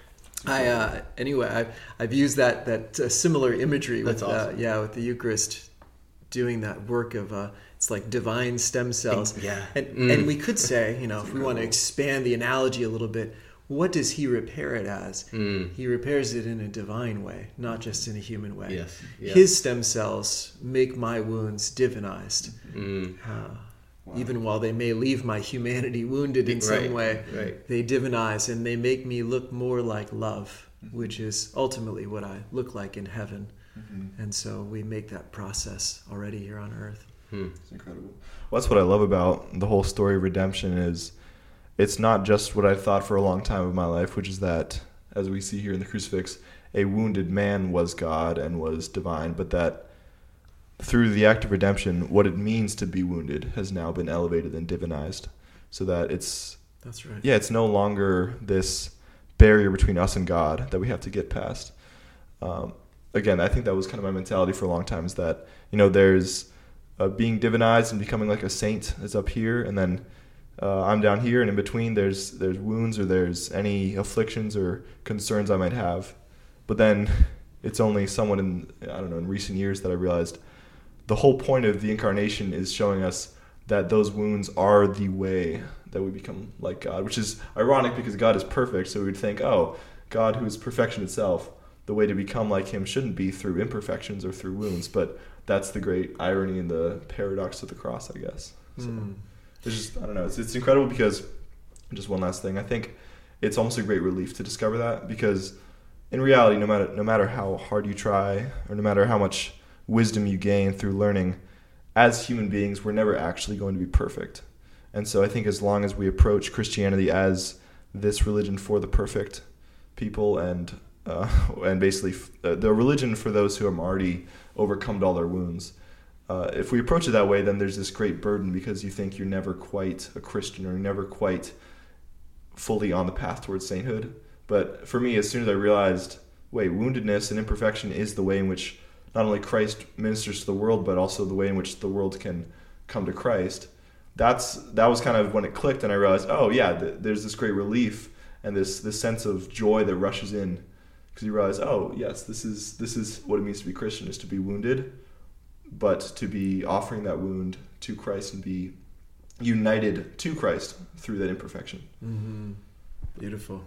I've used that similar imagery with awesome. with the Eucharist, doing that work of it's like divine stem cells. Yeah. And we could say, you know, if we want to expand the analogy a little bit, what does he repair it as? He repairs it in a divine way, not just in a human way. Yes. Yeah. His stem cells make my wounds divinized. Even while they may leave my humanity wounded in some way, they divinize and they make me look more like love, which is ultimately what I look like in heaven. And so we make that process already here on earth. It's incredible. Well, that's what I love about the whole story of redemption is it's not just what I thought for a long time of my life, which is that, as we see here in the crucifix, a wounded man was God and was divine, but that through the act of redemption, what it means to be wounded has now been elevated and divinized, so that it's it's no longer this barrier between us and God that we have to get past. Again, I think that was kind of my mentality for a long time, is that, you know, there's being divinized and becoming like a saint is up here, and then I'm down here, and in between there's wounds or there's any afflictions or concerns I might have. But then it's only somewhat in recent years that I realized the whole point of the incarnation is showing us that those wounds are the way that we become like God, which is ironic because God is perfect. So we would think, oh, God, who is perfection itself, the way to become like him shouldn't be through imperfections or through wounds. But that's the great irony and the paradox of the cross, I guess. So it's just, I don't know, it's incredible because, just one last thing, I think it's almost a great relief to discover that, because in reality, no matter how hard you try or no matter how much wisdom you gain through learning, as human beings, we're never actually going to be perfect. And so I think as long as we approach Christianity as this religion for the perfect people and basically the religion for those who have already overcome all their wounds, if we approach it that way, then there's this great burden because you think you're never quite a Christian or you're never quite fully on the path towards sainthood. But for me, as soon as I realized, wait, woundedness and imperfection is the way in which not only Christ ministers to the world, but also the way in which the world can come to Christ, that was kind of when it clicked, and I realized, oh yeah, there's this great relief and this sense of joy that rushes in, because you realize, oh yes, this is what it means to be Christian, is to be wounded, but to be offering that wound to Christ and be united to Christ through that imperfection. Beautiful.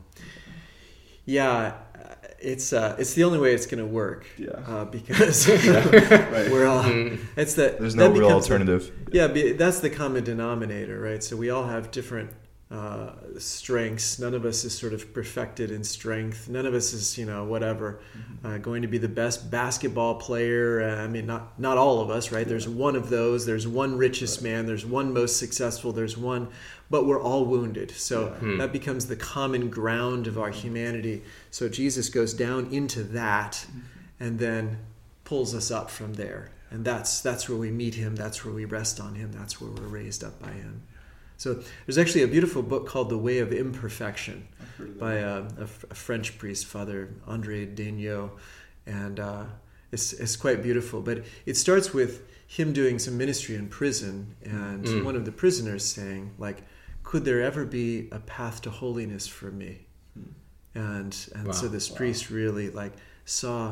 Yeah, it's the only way it's going to work. Yeah. Because we're all. It's that. There's no real alternative. That's the common denominator, right? So we all have different strengths. None of us is sort of perfected in strength. None of us is, going to be the best basketball player. I mean, not all of us, right? There's one of those. There's one richest man. There's one most successful. There's one, but we're all wounded. So that becomes the common ground of our humanity. So Jesus goes down into that and then pulls us up from there. And that's where we meet him. That's where we rest on him. That's where we're raised up by him. So there's actually a beautiful book called The Way of Imperfection by a French priest, Father André Degnaud, and it's quite beautiful. But it starts with him doing some ministry in prison, and one of the prisoners saying, like, could there ever be a path to holiness for me? And so this priest really saw,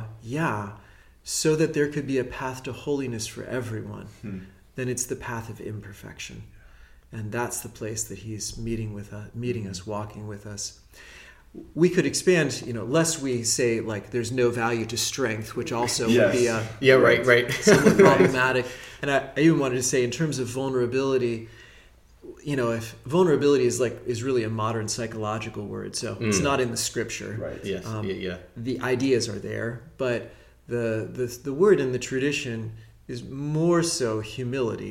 so that there could be a path to holiness for everyone, then it's the path of imperfection. And that's the place that he's meeting us, walking with us. We could expand, lest we say there's no value to strength, which also would be somewhat problematic. And I even wanted to say, in terms of vulnerability, if vulnerability is really a modern psychological word, so it's not in the scripture. Right. Yes. The ideas are there, but the word in the tradition is more so humility.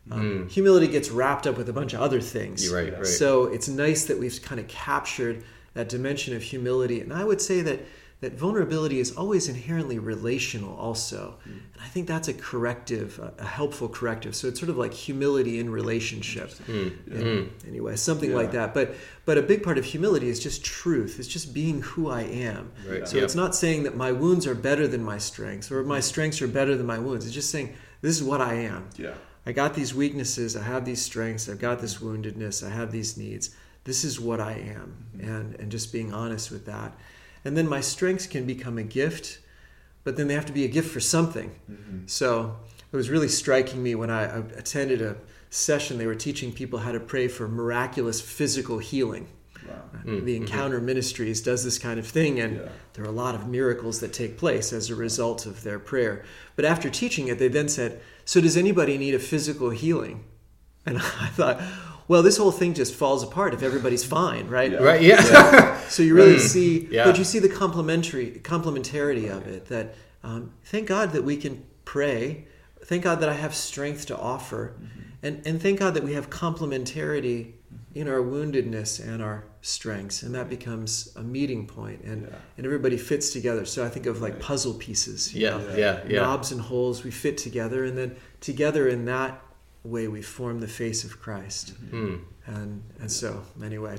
Humility gets wrapped up with a bunch of other things. You're right. So it's nice that we've kind of captured that dimension of humility. And I would say that vulnerability is always inherently relational also. And I think that's a corrective, a helpful corrective. So it's sort of like humility in relationship. Anyway, something like that. But a big part of humility is just truth. It's just being who I am. Right. So it's not saying that my wounds are better than my strengths or my strengths are better than my wounds. It's just saying this is what I am. Yeah. I got these weaknesses. I have these strengths. I've got this woundedness. I have these needs. This is what I am. And just being honest with that. And then my strengths can become a gift, but then they have to be a gift for something. So it was really striking me when I attended a session. They were teaching people how to pray for miraculous physical healing. Wow. The Encounter Ministries does this kind of thing, and there are a lot of miracles that take place as a result of their prayer. But after teaching it, they then said, so does anybody need a physical healing? And I thought, well, this whole thing just falls apart if everybody's fine, right? Right, yeah. So you really see, but you see the complementarity of it, that thank God that we can pray. Thank God that I have strength to offer. And thank God that we have complementarity in our woundedness and our strengths. And that becomes a meeting point, and everybody fits together. So I think of like puzzle pieces. Knobs and holes, we fit together, and then together in that way we form the face of Christ. And so anyway,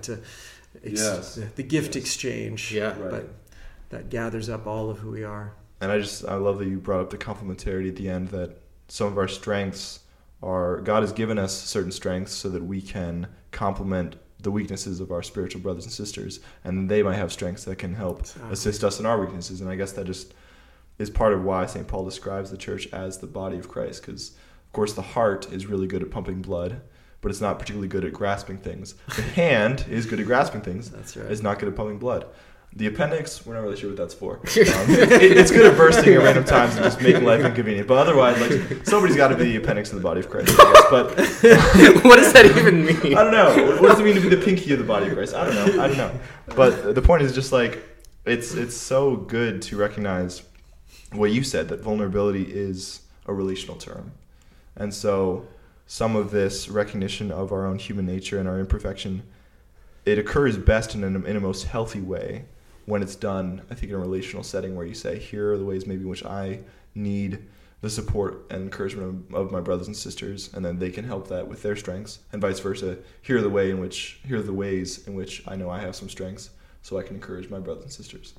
the gift exchange, but that gathers up all of who we are. And I love that you brought up the complementarity at the end, that some of our strengths are, God has given us certain strengths so that we can complement the weaknesses of our spiritual brothers and sisters, and they might have strengths that can help assist us in our weaknesses. And I guess that just is part of why St. Paul describes the church as the body of Christ, because of course the heart is really good at pumping blood, but it's not particularly good at grasping things. The hand is good at grasping things. That's right. It's not good at pumping blood. The appendix, we're not really sure what that's for. It's good at bursting at random times and just making life inconvenient. But otherwise, like, somebody's got to be the appendix of the body of Christ, I guess. But what does that even mean? I don't know. What does it mean to be the pinky of the body of Christ? I don't know. But the point is just like, it's so good to recognize what you said, that vulnerability is a relational term. And so some of this recognition of our own human nature and our imperfection, it occurs best in a most healthy way when it's done, I think, in a relational setting where you say, here are the ways maybe in which I need the support and encouragement of my brothers and sisters, and then they can help that with their strengths, and vice versa. Here are the ways in which I know I have some strengths, so I can encourage my brothers and sisters.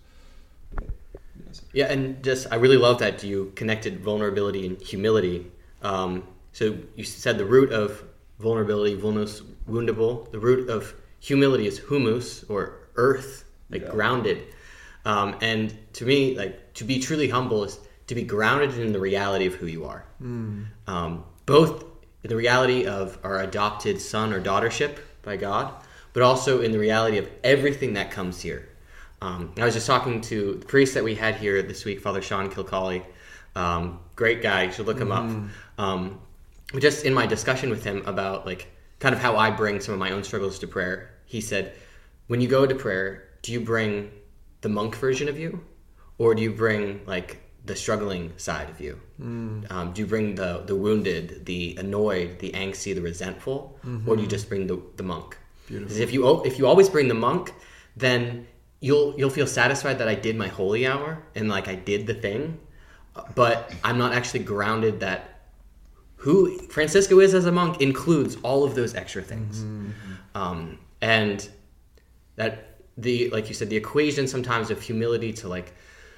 Yeah, and just I really love that you connected vulnerability and humility. So you said the root of vulnerability, vulnus, woundable. The root of humility is humus, or earth, grounded. And to me, like, to be truly humble is to be grounded in the reality of who you are. Both in the reality of our adopted son or daughtership by God, but also in the reality of everything that comes here. I was just talking to the priest that we had here this week, Father Sean Kilcawley. Great guy, you should look him up. Just in my discussion with him about like kind of how I bring some of my own struggles to prayer, he said, when you go to prayer, do you bring the monk version of you, or do you bring like the struggling side of you? Do you bring the wounded, the annoyed, the angsty, the resentful, or do you just bring the monk? Because if you always bring the monk, then you'll feel satisfied that I did my holy hour and like I did the thing, but I'm not actually grounded that who Francisco is as a monk includes all of those extra things. And that like you said, the equation sometimes of humility to like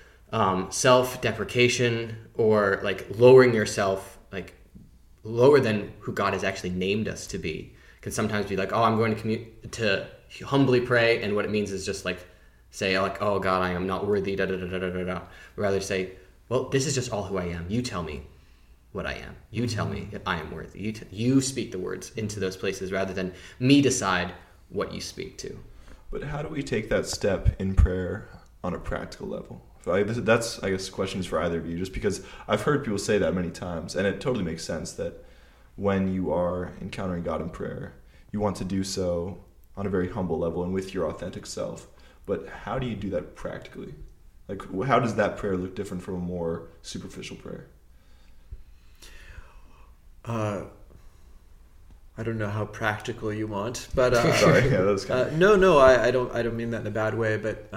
self-deprecation, or like lowering yourself, like lower than who God has actually named us to be, can sometimes be like, oh, I'm going to humbly pray, and what it means is just like say like, oh God, I am not worthy, da da da da da da. Rather say, well, this is just all who I am. You tell me what I am. You tell me if I am worthy. You speak the words into those places rather than me decide what you speak to. But how do we take that step in prayer on a practical level? That's, I guess, questions for either of you, just because I've heard people say that many times, and it totally makes sense that when you are encountering God in prayer, you want to do so on a very humble level and with your authentic self. But how do you do that practically? Like, how does that prayer look different from a more superficial prayer? I don't know how practical you want, but sorry, yeah, that was kind of... no, I don't mean that in a bad way. But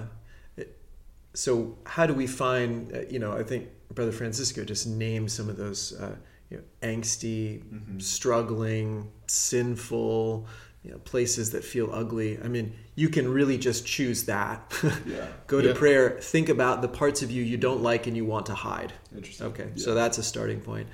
so how do we find? I think Brother Francisco just named some of those angsty, struggling, sinful, places that feel ugly. I mean, you can really just choose that. Go to prayer. Think about the parts of you don't like and you want to hide. Interesting. Okay, so that's a starting point.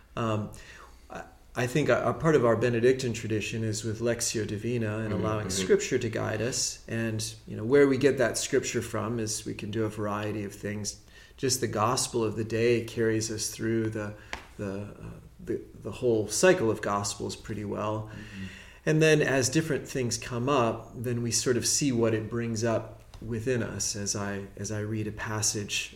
I think a part of our Benedictine tradition is with Lectio Divina and allowing Scripture to guide us. And where we get that Scripture from is we can do a variety of things. Just the Gospel of the day carries us through the whole cycle of Gospels pretty well. And then as different things come up, then we sort of see what it brings up within us as I read a passage.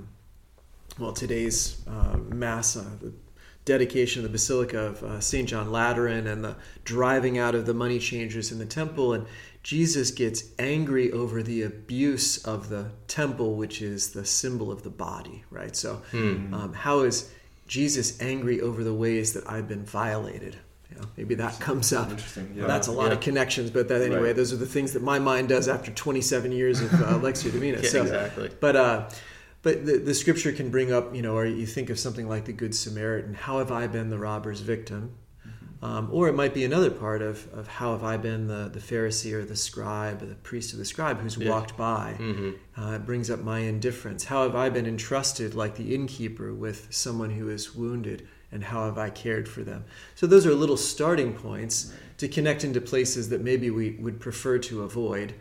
Today's Mass, the dedication of the Basilica of St. John Lateran and the driving out of the money changers in the temple. And Jesus gets angry over the abuse of the temple, which is the symbol of the body, right? So how is Jesus angry over the ways that I've been violated? Maybe that comes up. Interesting. Yeah. That's a lot of connections, but anyway, those are the things that my mind does after 27 years of Lectio Divina. Exactly. But the Scripture can bring up, or you think of something like the Good Samaritan. How have I been the robber's victim? Or it might be another part of how have I been the Pharisee or the scribe or the priest or the scribe who's walked by. It brings up my indifference. How have I been entrusted like the innkeeper with someone who is wounded, and how have I cared for them? So those are little starting points to connect into places that maybe we would prefer to avoid.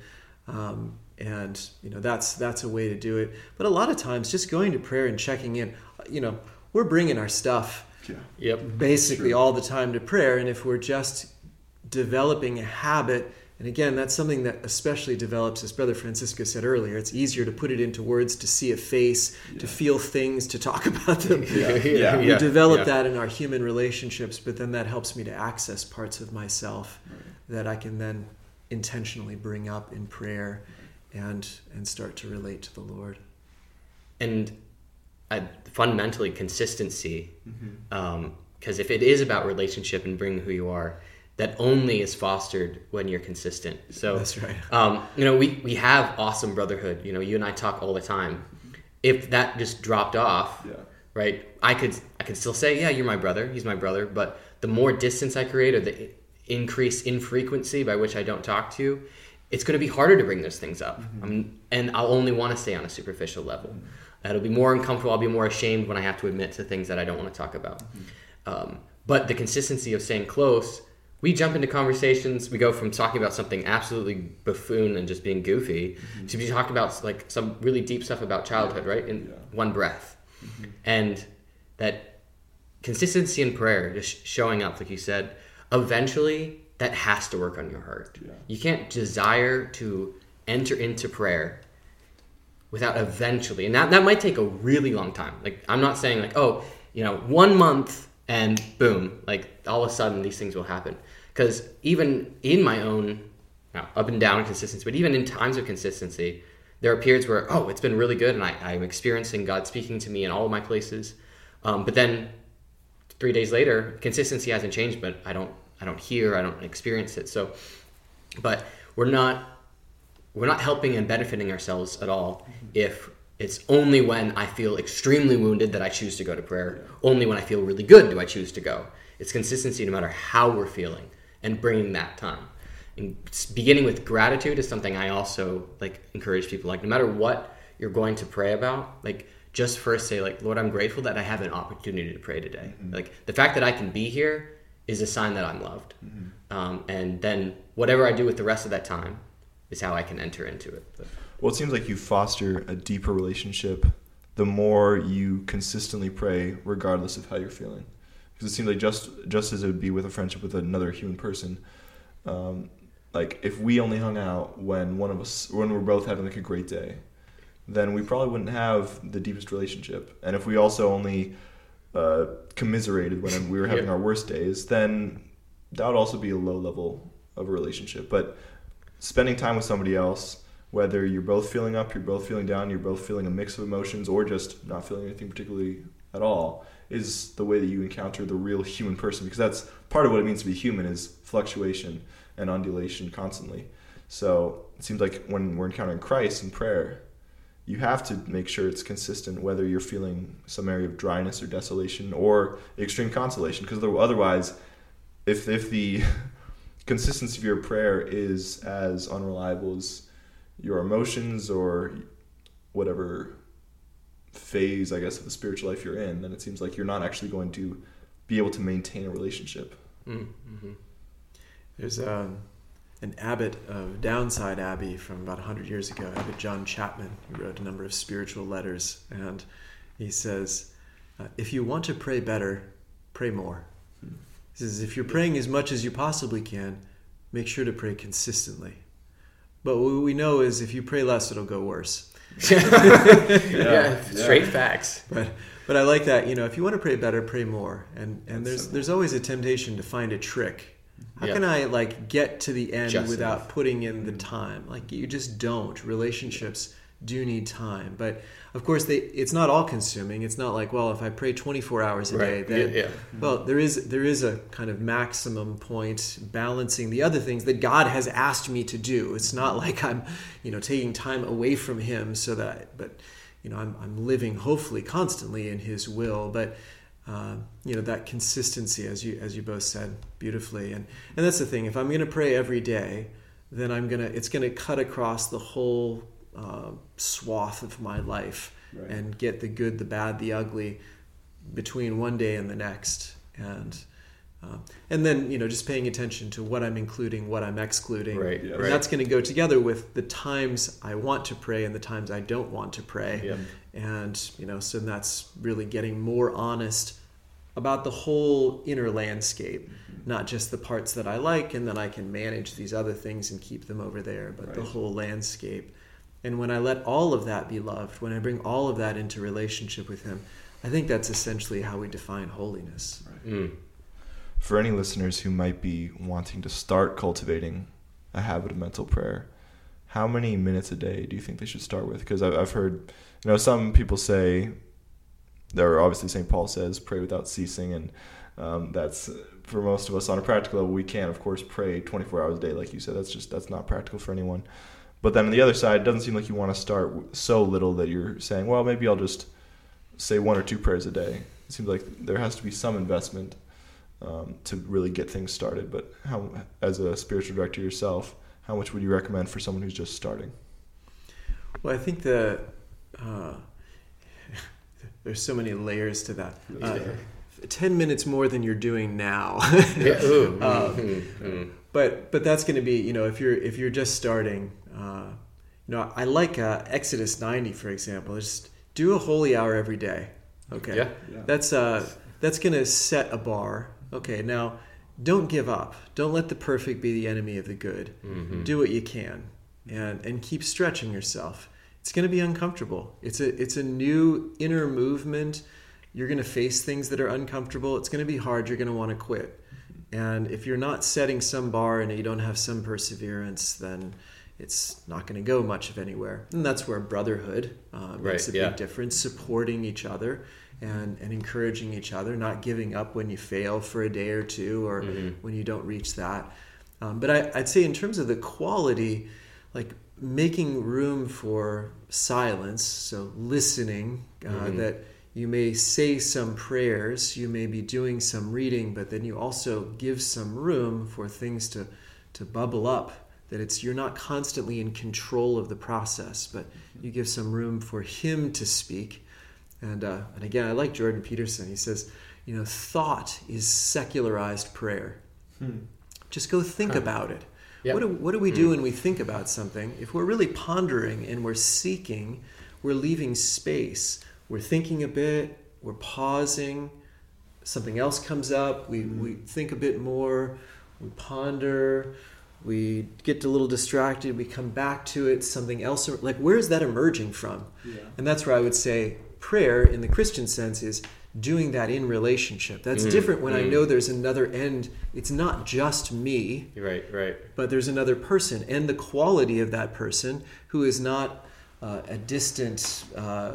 And that's a way to do it. But a lot of times just going to prayer and checking in, we're bringing our stuff basically all the time to prayer. And if we're just developing a habit, and again, that's something that especially develops, as Brother Francisco said earlier, it's easier to put it into words, to see a face, to feel things, to talk about them. We develop that in our human relationships, but then that helps me to access parts of myself that I can then intentionally bring up in prayer and start to relate to the Lord. And fundamentally consistency, because if it is about relationship and bringing who you are, that only is fostered when you're consistent. So that's right. We have awesome brotherhood. You and I talk all the time. If that just dropped off, right, I could still say, yeah, you're my brother, he's my brother, but the more distance I create, or the increase in frequency by which I don't talk to you, it's going to be harder to bring those things up. And I'll only want to stay on a superficial level. It'll be more uncomfortable. I'll be more ashamed when I have to admit to things that I don't want to talk about. But the consistency of staying close, we jump into conversations. We go from talking about something absolutely buffoon and just being goofy to be talking about like some really deep stuff about childhood, right? In one breath. And that consistency in prayer, just showing up, like you said, eventually that has to work on your heart. You can't desire to enter into prayer without eventually, and that might take a really long time. Like, I'm not saying like, 1 month and boom, like all of a sudden these things will happen. Because even in my own up and down consistency, but even in times of consistency, there are periods where, it's been really good and I'm experiencing God speaking to me in all of my places. But then 3 days later, consistency hasn't changed, but I don't hear, I don't experience it. So, but we're not helping and benefiting ourselves at all if it's only when I feel extremely wounded that I choose to go to prayer. Only when I feel really good do I choose to go. It's consistency no matter how we're feeling and bringing that time. And beginning with gratitude is something I also encourage people. No matter what you're going to pray about, just first say Lord, I'm grateful that I have an opportunity to pray today. The fact that I can be here is a sign that I'm loved. And then whatever I do with the rest of that time is how I can enter into it. Well, it seems like you foster a deeper relationship the more you consistently pray, regardless of how you're feeling. Because it seems like just as it would be with a friendship with another human person, if we only hung out when we're both having a great day, then we probably wouldn't have the deepest relationship. And if we also only commiserated when we were having our worst days, then that would also be a low level of a relationship. But spending time with somebody else, whether you're both feeling up, you're both feeling down, you're both feeling a mix of emotions, or just not feeling anything particularly at all is the way that you encounter the real human person, because that's part of what it means to be human, is fluctuation and undulation constantly. So it seems like when we're encountering Christ in prayer, you have to make sure it's consistent, whether you're feeling some area of dryness or desolation or extreme consolation, because otherwise, if the consistency of your prayer is as unreliable as your emotions or whatever phase, I guess, of the spiritual life you're in, then it seems like you're not actually going to be able to maintain a relationship. Mm-hmm. There's an abbot of Downside Abbey from about 100 years ago, Abbot John Chapman, who wrote a number of spiritual letters, and he says, if you want to pray better, pray more. He says, if you're praying as much as you possibly can, make sure to pray consistently. But what we know is if you pray less, it'll go worse. Straight facts. But I like that, if you want to pray better, pray more. And there's always a temptation to find a trick. How can I get to the end without putting in the time? You just don't. Relationships do need time. But of course, it's not all consuming. It's not like, well, if I pray 24 hours a day, then well, there is a kind of maximum point balancing the other things that God has asked me to do. It's not like I'm, taking time away from Him I'm living hopefully constantly in His will. But that consistency, as you both said beautifully, and that's the thing. If I'm going to pray every day, then it's going to cut across the whole swath of my life, right, and get the good, the bad, the ugly between one day and the next, and then just paying attention to what I'm including, what I'm excluding. Right. And that's going to go together with the times I want to pray and the times I don't want to pray. Yep. And so that's really getting more honest about the whole inner landscape, not just the parts that I like, and then I can manage these other things and keep them over there, but the whole landscape. And when I let all of that be loved, when I bring all of that into relationship with Him, I think that's essentially how we define holiness. Right. Mm. For any listeners who might be wanting to start cultivating a habit of mental prayer, how many minutes a day do you think they should start with? Because I've heard, some people say, obviously St. Paul says, pray without ceasing, and that's, for most of us on a practical level, we can't, of course, pray 24 hours a day, like you said. That's not practical for anyone. But then on the other side, it doesn't seem like you want to start so little that you're saying, well, maybe I'll just say 1 or 2 prayers a day. It seems like there has to be some investment to really get things started. But how, as a spiritual director yourself, how much would you recommend for someone who's just starting? Well, I think there's so many layers to that. 10 minutes more than you're doing now. But that's going to be, if you're just starting, I like Exodus 90, for example. Just do a holy hour every day. Okay. Yeah. That's going to set a bar. Okay. Now, don't give up. Don't let the perfect be the enemy of the good. Mm-hmm. Do what you can, and keep stretching yourself. It's going to be uncomfortable. It's a new inner movement. You're going to face things that are uncomfortable. It's going to be hard. You're going to want to quit. And if you're not setting some bar and you don't have some perseverance, then it's not going to go much of anywhere. And that's where brotherhood makes a big difference, supporting each other and encouraging each other, not giving up when you fail for a day or two or when you don't reach that. But I'd say in terms of the quality, making room for silence, so listening, that you may say some prayers, you may be doing some reading, but then you also give some room for things to bubble up, that you're not constantly in control of the process, but you give some room for Him to speak. And again, I like Jordan Peterson. He says, thought is secularized prayer. Just go think about it. Yep. What do we do when we think about something? If we're really pondering and we're seeking, we're leaving space. We're thinking a bit, we're pausing, something else comes up, we think a bit more, we ponder, we get a little distracted, we come back to it, something else, where is that emerging from? Yeah. And that's where I would say prayer in the Christian sense is doing that in relationship. That's different when I know there's another end. It's not just me, right, but there's another person, and the quality of that person who is not a distant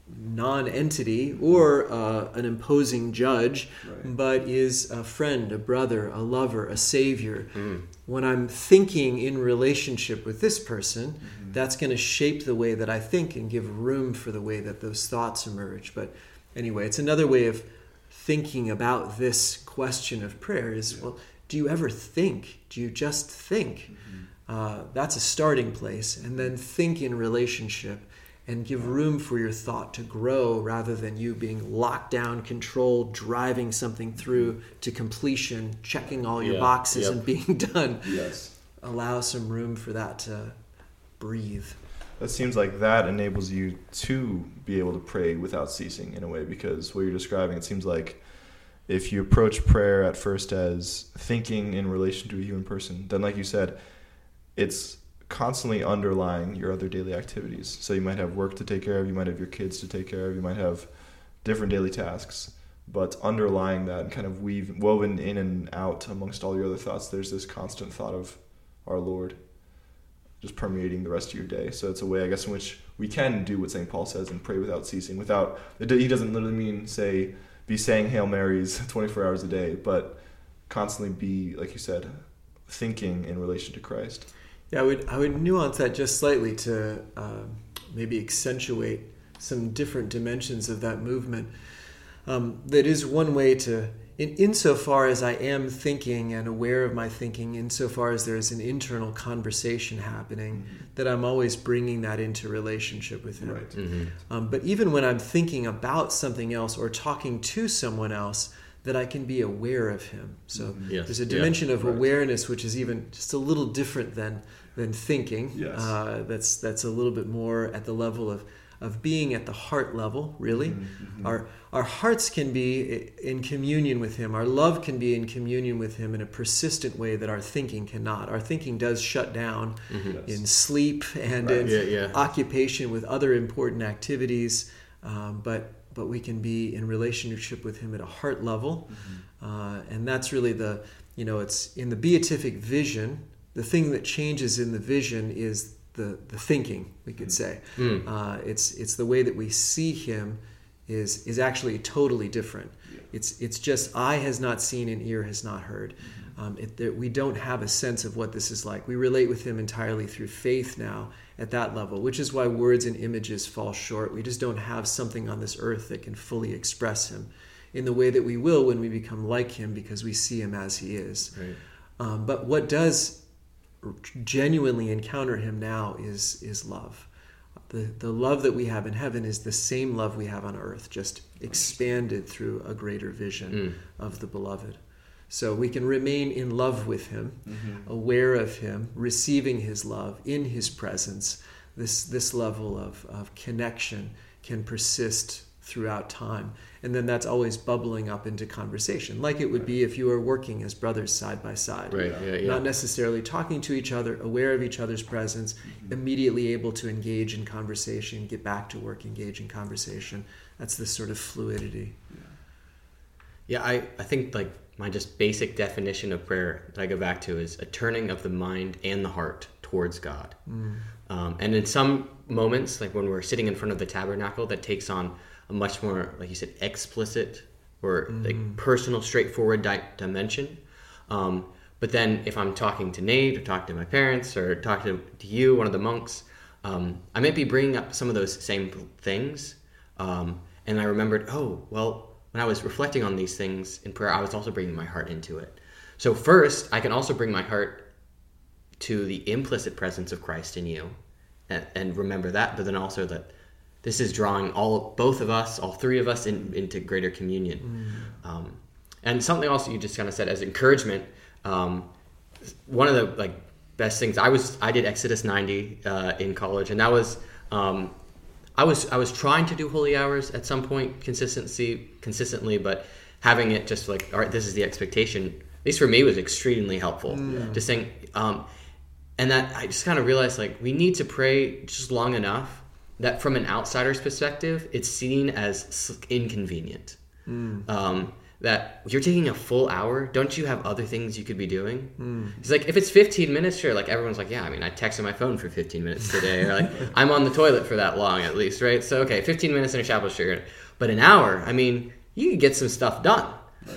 non-entity or an imposing judge, Right. but is a friend, a brother, a lover, a savior. When I'm thinking in relationship with this person, that's going to shape the way that I think and give room for the way that those thoughts emerge. But anyway, it's another way of thinking about this question of prayer is, well, do you ever think? Do you just think? That's a starting place. And then think in relationship and give room for your thought to grow rather than you being locked down, controlled, driving something through to completion, checking all your boxes and being done. Yes. Allow some room for that to breathe. That seems like that enables you to be able to pray without ceasing in a way, because what you're describing, it seems like if you approach prayer at first as thinking in relation to a human person, then like you said, it's constantly underlying your other daily activities. So you might have work to take care of, you might have your kids to take care of, you might have different daily tasks, but underlying that and kind of woven in and out amongst all your other thoughts, there's this constant thought of our Lord just permeating the rest of your day. So it's a way, I guess, in which we can do what St. Paul says and pray without ceasing. He doesn't literally mean, say, be saying Hail Marys 24 hours a day, but constantly be, like you said, thinking in relation to Christ. Yeah, I would nuance that just slightly to maybe accentuate some different dimensions of that movement. That is one way to, insofar as I am thinking and aware of my thinking, insofar as there's an internal conversation happening, that I'm always bringing that into relationship with Him. Right. But even when I'm thinking about something else or talking to someone else, that I can be aware of Him. So there's a dimension of awareness which is even just a little different than thinking. Yes. That's a little bit more at the level of being at the heart level, really. Our hearts can be in communion with Him. Our love can be in communion with Him in a persistent way that our thinking cannot. Our thinking does shut down in sleep and in occupation with other important activities, but we can be in relationship with Him at a heart level. And that's really it's in the beatific vision, the thing that changes in the vision is the thinking, we could say. It's the way that we see Him is actually totally different. It's just eye has not seen and ear has not heard. We don't have a sense of what this is like. We relate with Him entirely through faith now at that level, which is why words and images fall short. We just don't have something on this earth that can fully express Him in the way that we will when we become like Him because we see Him as He is. Right. But what does genuinely encounter Him now is love. The love that we have in heaven is the same love we have on earth, just expanded through a greater vision of the beloved. So we can remain in love with Him, aware of Him, receiving His love in His presence. This level of connection can persist throughout time. And then that's always bubbling up into conversation, like it would be if you were working as brothers side by side. Right. Not necessarily talking to each other, aware of each other's presence, immediately able to engage in conversation, get back to work, engage in conversation. That's this sort of fluidity. Yeah, I think like my just basic definition of prayer that I go back to is a turning of the mind and the heart towards God. And in some moments, like when we're sitting in front of the tabernacle, that takes on a much more, like you said, explicit or like personal, straightforward dimension. But then if I'm talking to Nate or talking to my parents or talking to you, one of the monks, I might be bringing up some of those same things. And I remembered, when I was reflecting on these things in prayer, I was also bringing my heart into it. So first, I can also bring my heart to the implicit presence of Christ in you and remember that, but then also that this is drawing both of us, all three of us into greater communion. And something else you just kind of said as encouragement, one of the best things, I did Exodus 90 in college, and that was I was trying to do holy hours at some point consistently, but having it just like, all right, this is the expectation, at least for me, was extremely helpful. Just saying, and that I just kind of realized like we need to pray just long enough that from an outsider's perspective, it's seen as inconvenient. that you're taking a full hour. Don't you have other things you could be doing? He's like, if it's 15 minutes, sure. Like everyone's like, yeah, I mean, I texted my phone for 15 minutes today. Or like, I'm on the toilet for that long at least, right? So, okay, 15 minutes in a chapel, sure. But an hour, I mean, you can get some stuff done.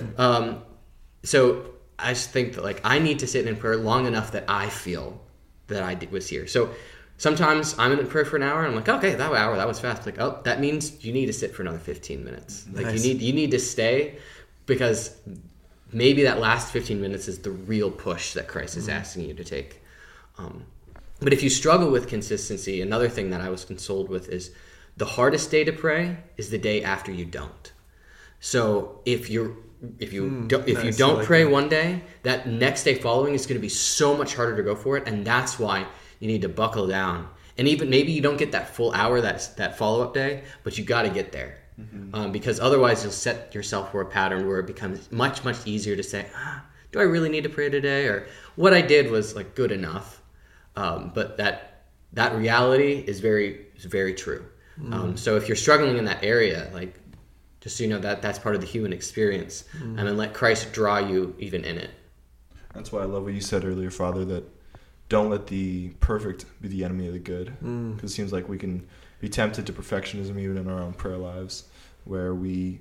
So I just think that like I need to sit in prayer long enough that I feel that I was here. So sometimes I'm in prayer for an hour and I'm like, okay, that hour, that was fast. Like, oh, that means you need to sit for another 15 minutes. Like Nice. you need to stay, because maybe that last 15 minutes is the real push that Christ is asking you to take. But if you struggle with consistency, another thing that I was consoled with is the hardest day to pray is the day after you don't. So if you don't pray one day, that next day following is going to be so much harder to go for it, and that's why you need to buckle down. And even maybe you don't get that full hour that follow-up day, but you got to get there. Because otherwise you'll set yourself for a pattern where it becomes much, much easier to say, do I really need to pray today? Or what I did was like good enough. But that reality is very, very true. So if you're struggling in that area, like just so you know that's part of the human experience, and then let Christ draw you even in it. That's why I love what you said earlier, Father, that don't let the perfect be the enemy of the good. Because it seems like we can be tempted to perfectionism even in our own prayer lives, where we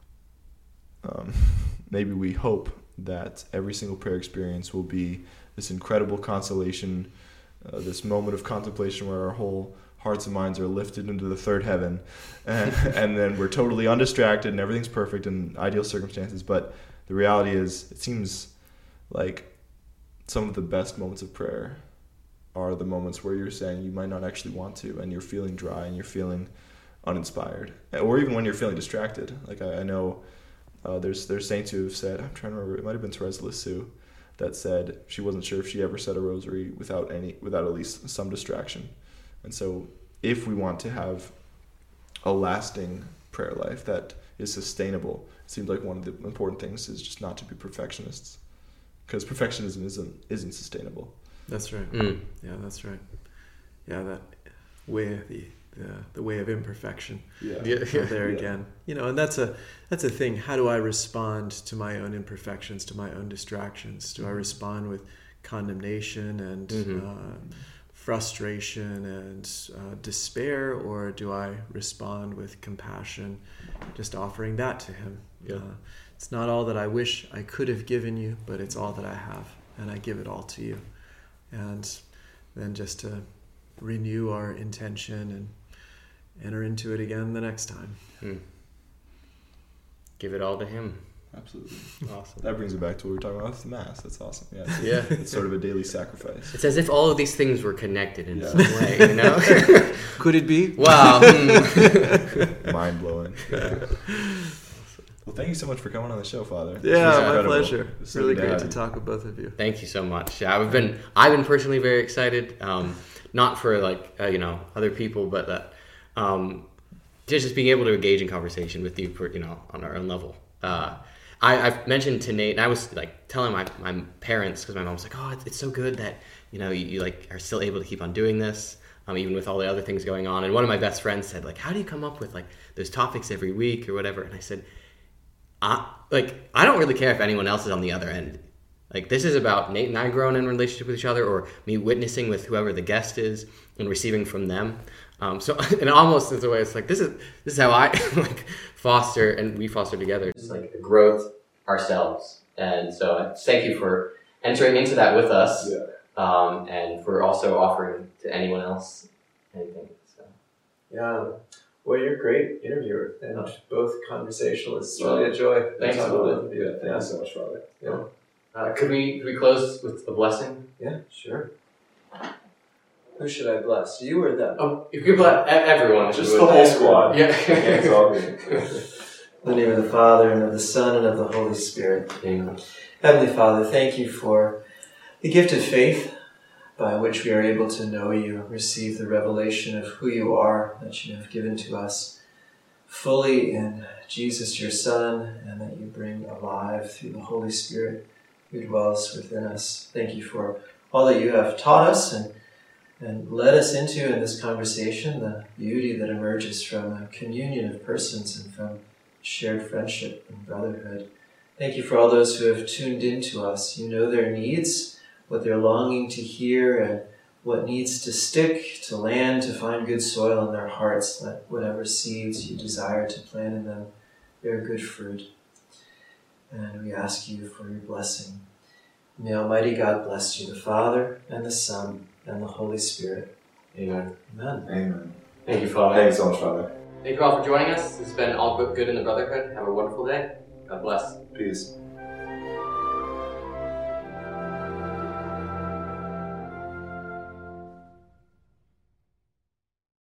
maybe we hope that every single prayer experience will be this incredible consolation, this moment of contemplation where our whole hearts and minds are lifted into the third heaven, and then we're totally undistracted and everything's perfect in ideal circumstances. But the reality is, it seems like some of the best moments of prayer are the moments where you're saying you might not actually want to, and you're feeling dry and you're feeling uninspired, or even when you're feeling distracted. Like I know there's saints who have said, I'm trying to remember, it might have been Therese Lisieux, that said she wasn't sure if she ever said a rosary without at least some distraction. And so if we want to have a lasting prayer life that is sustainable, it seems like one of the important things is just not to be perfectionists, because perfectionism isn't sustainable. That's right. Yeah, that's right. Yeah, that way, the way of imperfection. There again. And that's a thing. How do I respond to my own imperfections, to my own distractions? Do I respond with condemnation and frustration and despair, or do I respond with compassion, just offering that to Him? It's not all that I wish I could have given you, but it's all that I have, and I give it all to you. And then just to renew our intention and enter into it again the next time. Give it all to Him. Absolutely. Awesome. That brings it back to what we were talking about with the Mass. That's awesome. Yeah. It's sort of a daily sacrifice. It's as if all of these things were connected in some way, Could it be? Wow. Mind blowing. Well, thank you so much for coming on the show, Father. Yeah, my pleasure. It's really great to talk with both of you. Thank you so much. Yeah, I've been personally very excited. Not for other people, but that just being able to engage in conversation with you, on our own level. I've mentioned to Nate, and I was like telling my parents, because my mom was like, "Oh, it's so good that you like are still able to keep on doing this, even with all the other things going on." And one of my best friends said, like, "How do you come up with like those topics every week or whatever?" And I said, I don't really care if anyone else is on the other end. Like, this is about Nate and I growing in relationship with each other, or me witnessing with whoever the guest is and receiving from them. So it almost is a way, it's like, this is how I like foster, and we foster together. It's like a growth ourselves. And so thank you for entering into that with us. And for also offering to anyone else anything. So. Yeah. Well, you're a great interviewer, and both conversationalists. It's really a joy. Thanks to both of you. Thank you so much, Father. Yeah. Could we close with a blessing? Yeah, sure. Who should I bless? You or them? Oh, you could bless everyone. Just the whole squad. Yeah. It's all good. In the name of the Father, and of the Son, and of the Holy Spirit. Amen. Heavenly Father, thank you for the gift of faith, by which we are able to know you, receive the revelation of who you are, that you have given to us fully in Jesus, your Son, and that you bring alive through the Holy Spirit who dwells within us. Thank you for all that you have taught us and led us into in this conversation, the beauty that emerges from a communion of persons and from shared friendship and brotherhood. Thank you for all those who have tuned in to us. You know their needs, what they're longing to hear, and what needs to stick, to land, to find good soil in their hearts. Let whatever seeds you desire to plant in them bear good fruit. And we ask you for your blessing. May Almighty God bless you, the Father, and the Son, and the Holy Spirit. Amen. Amen. Amen. Thank you, Father. Thanks so much, Father. Thank you all for joining us. This has been All Good in the Brotherhood. Have a wonderful day. God bless. Peace.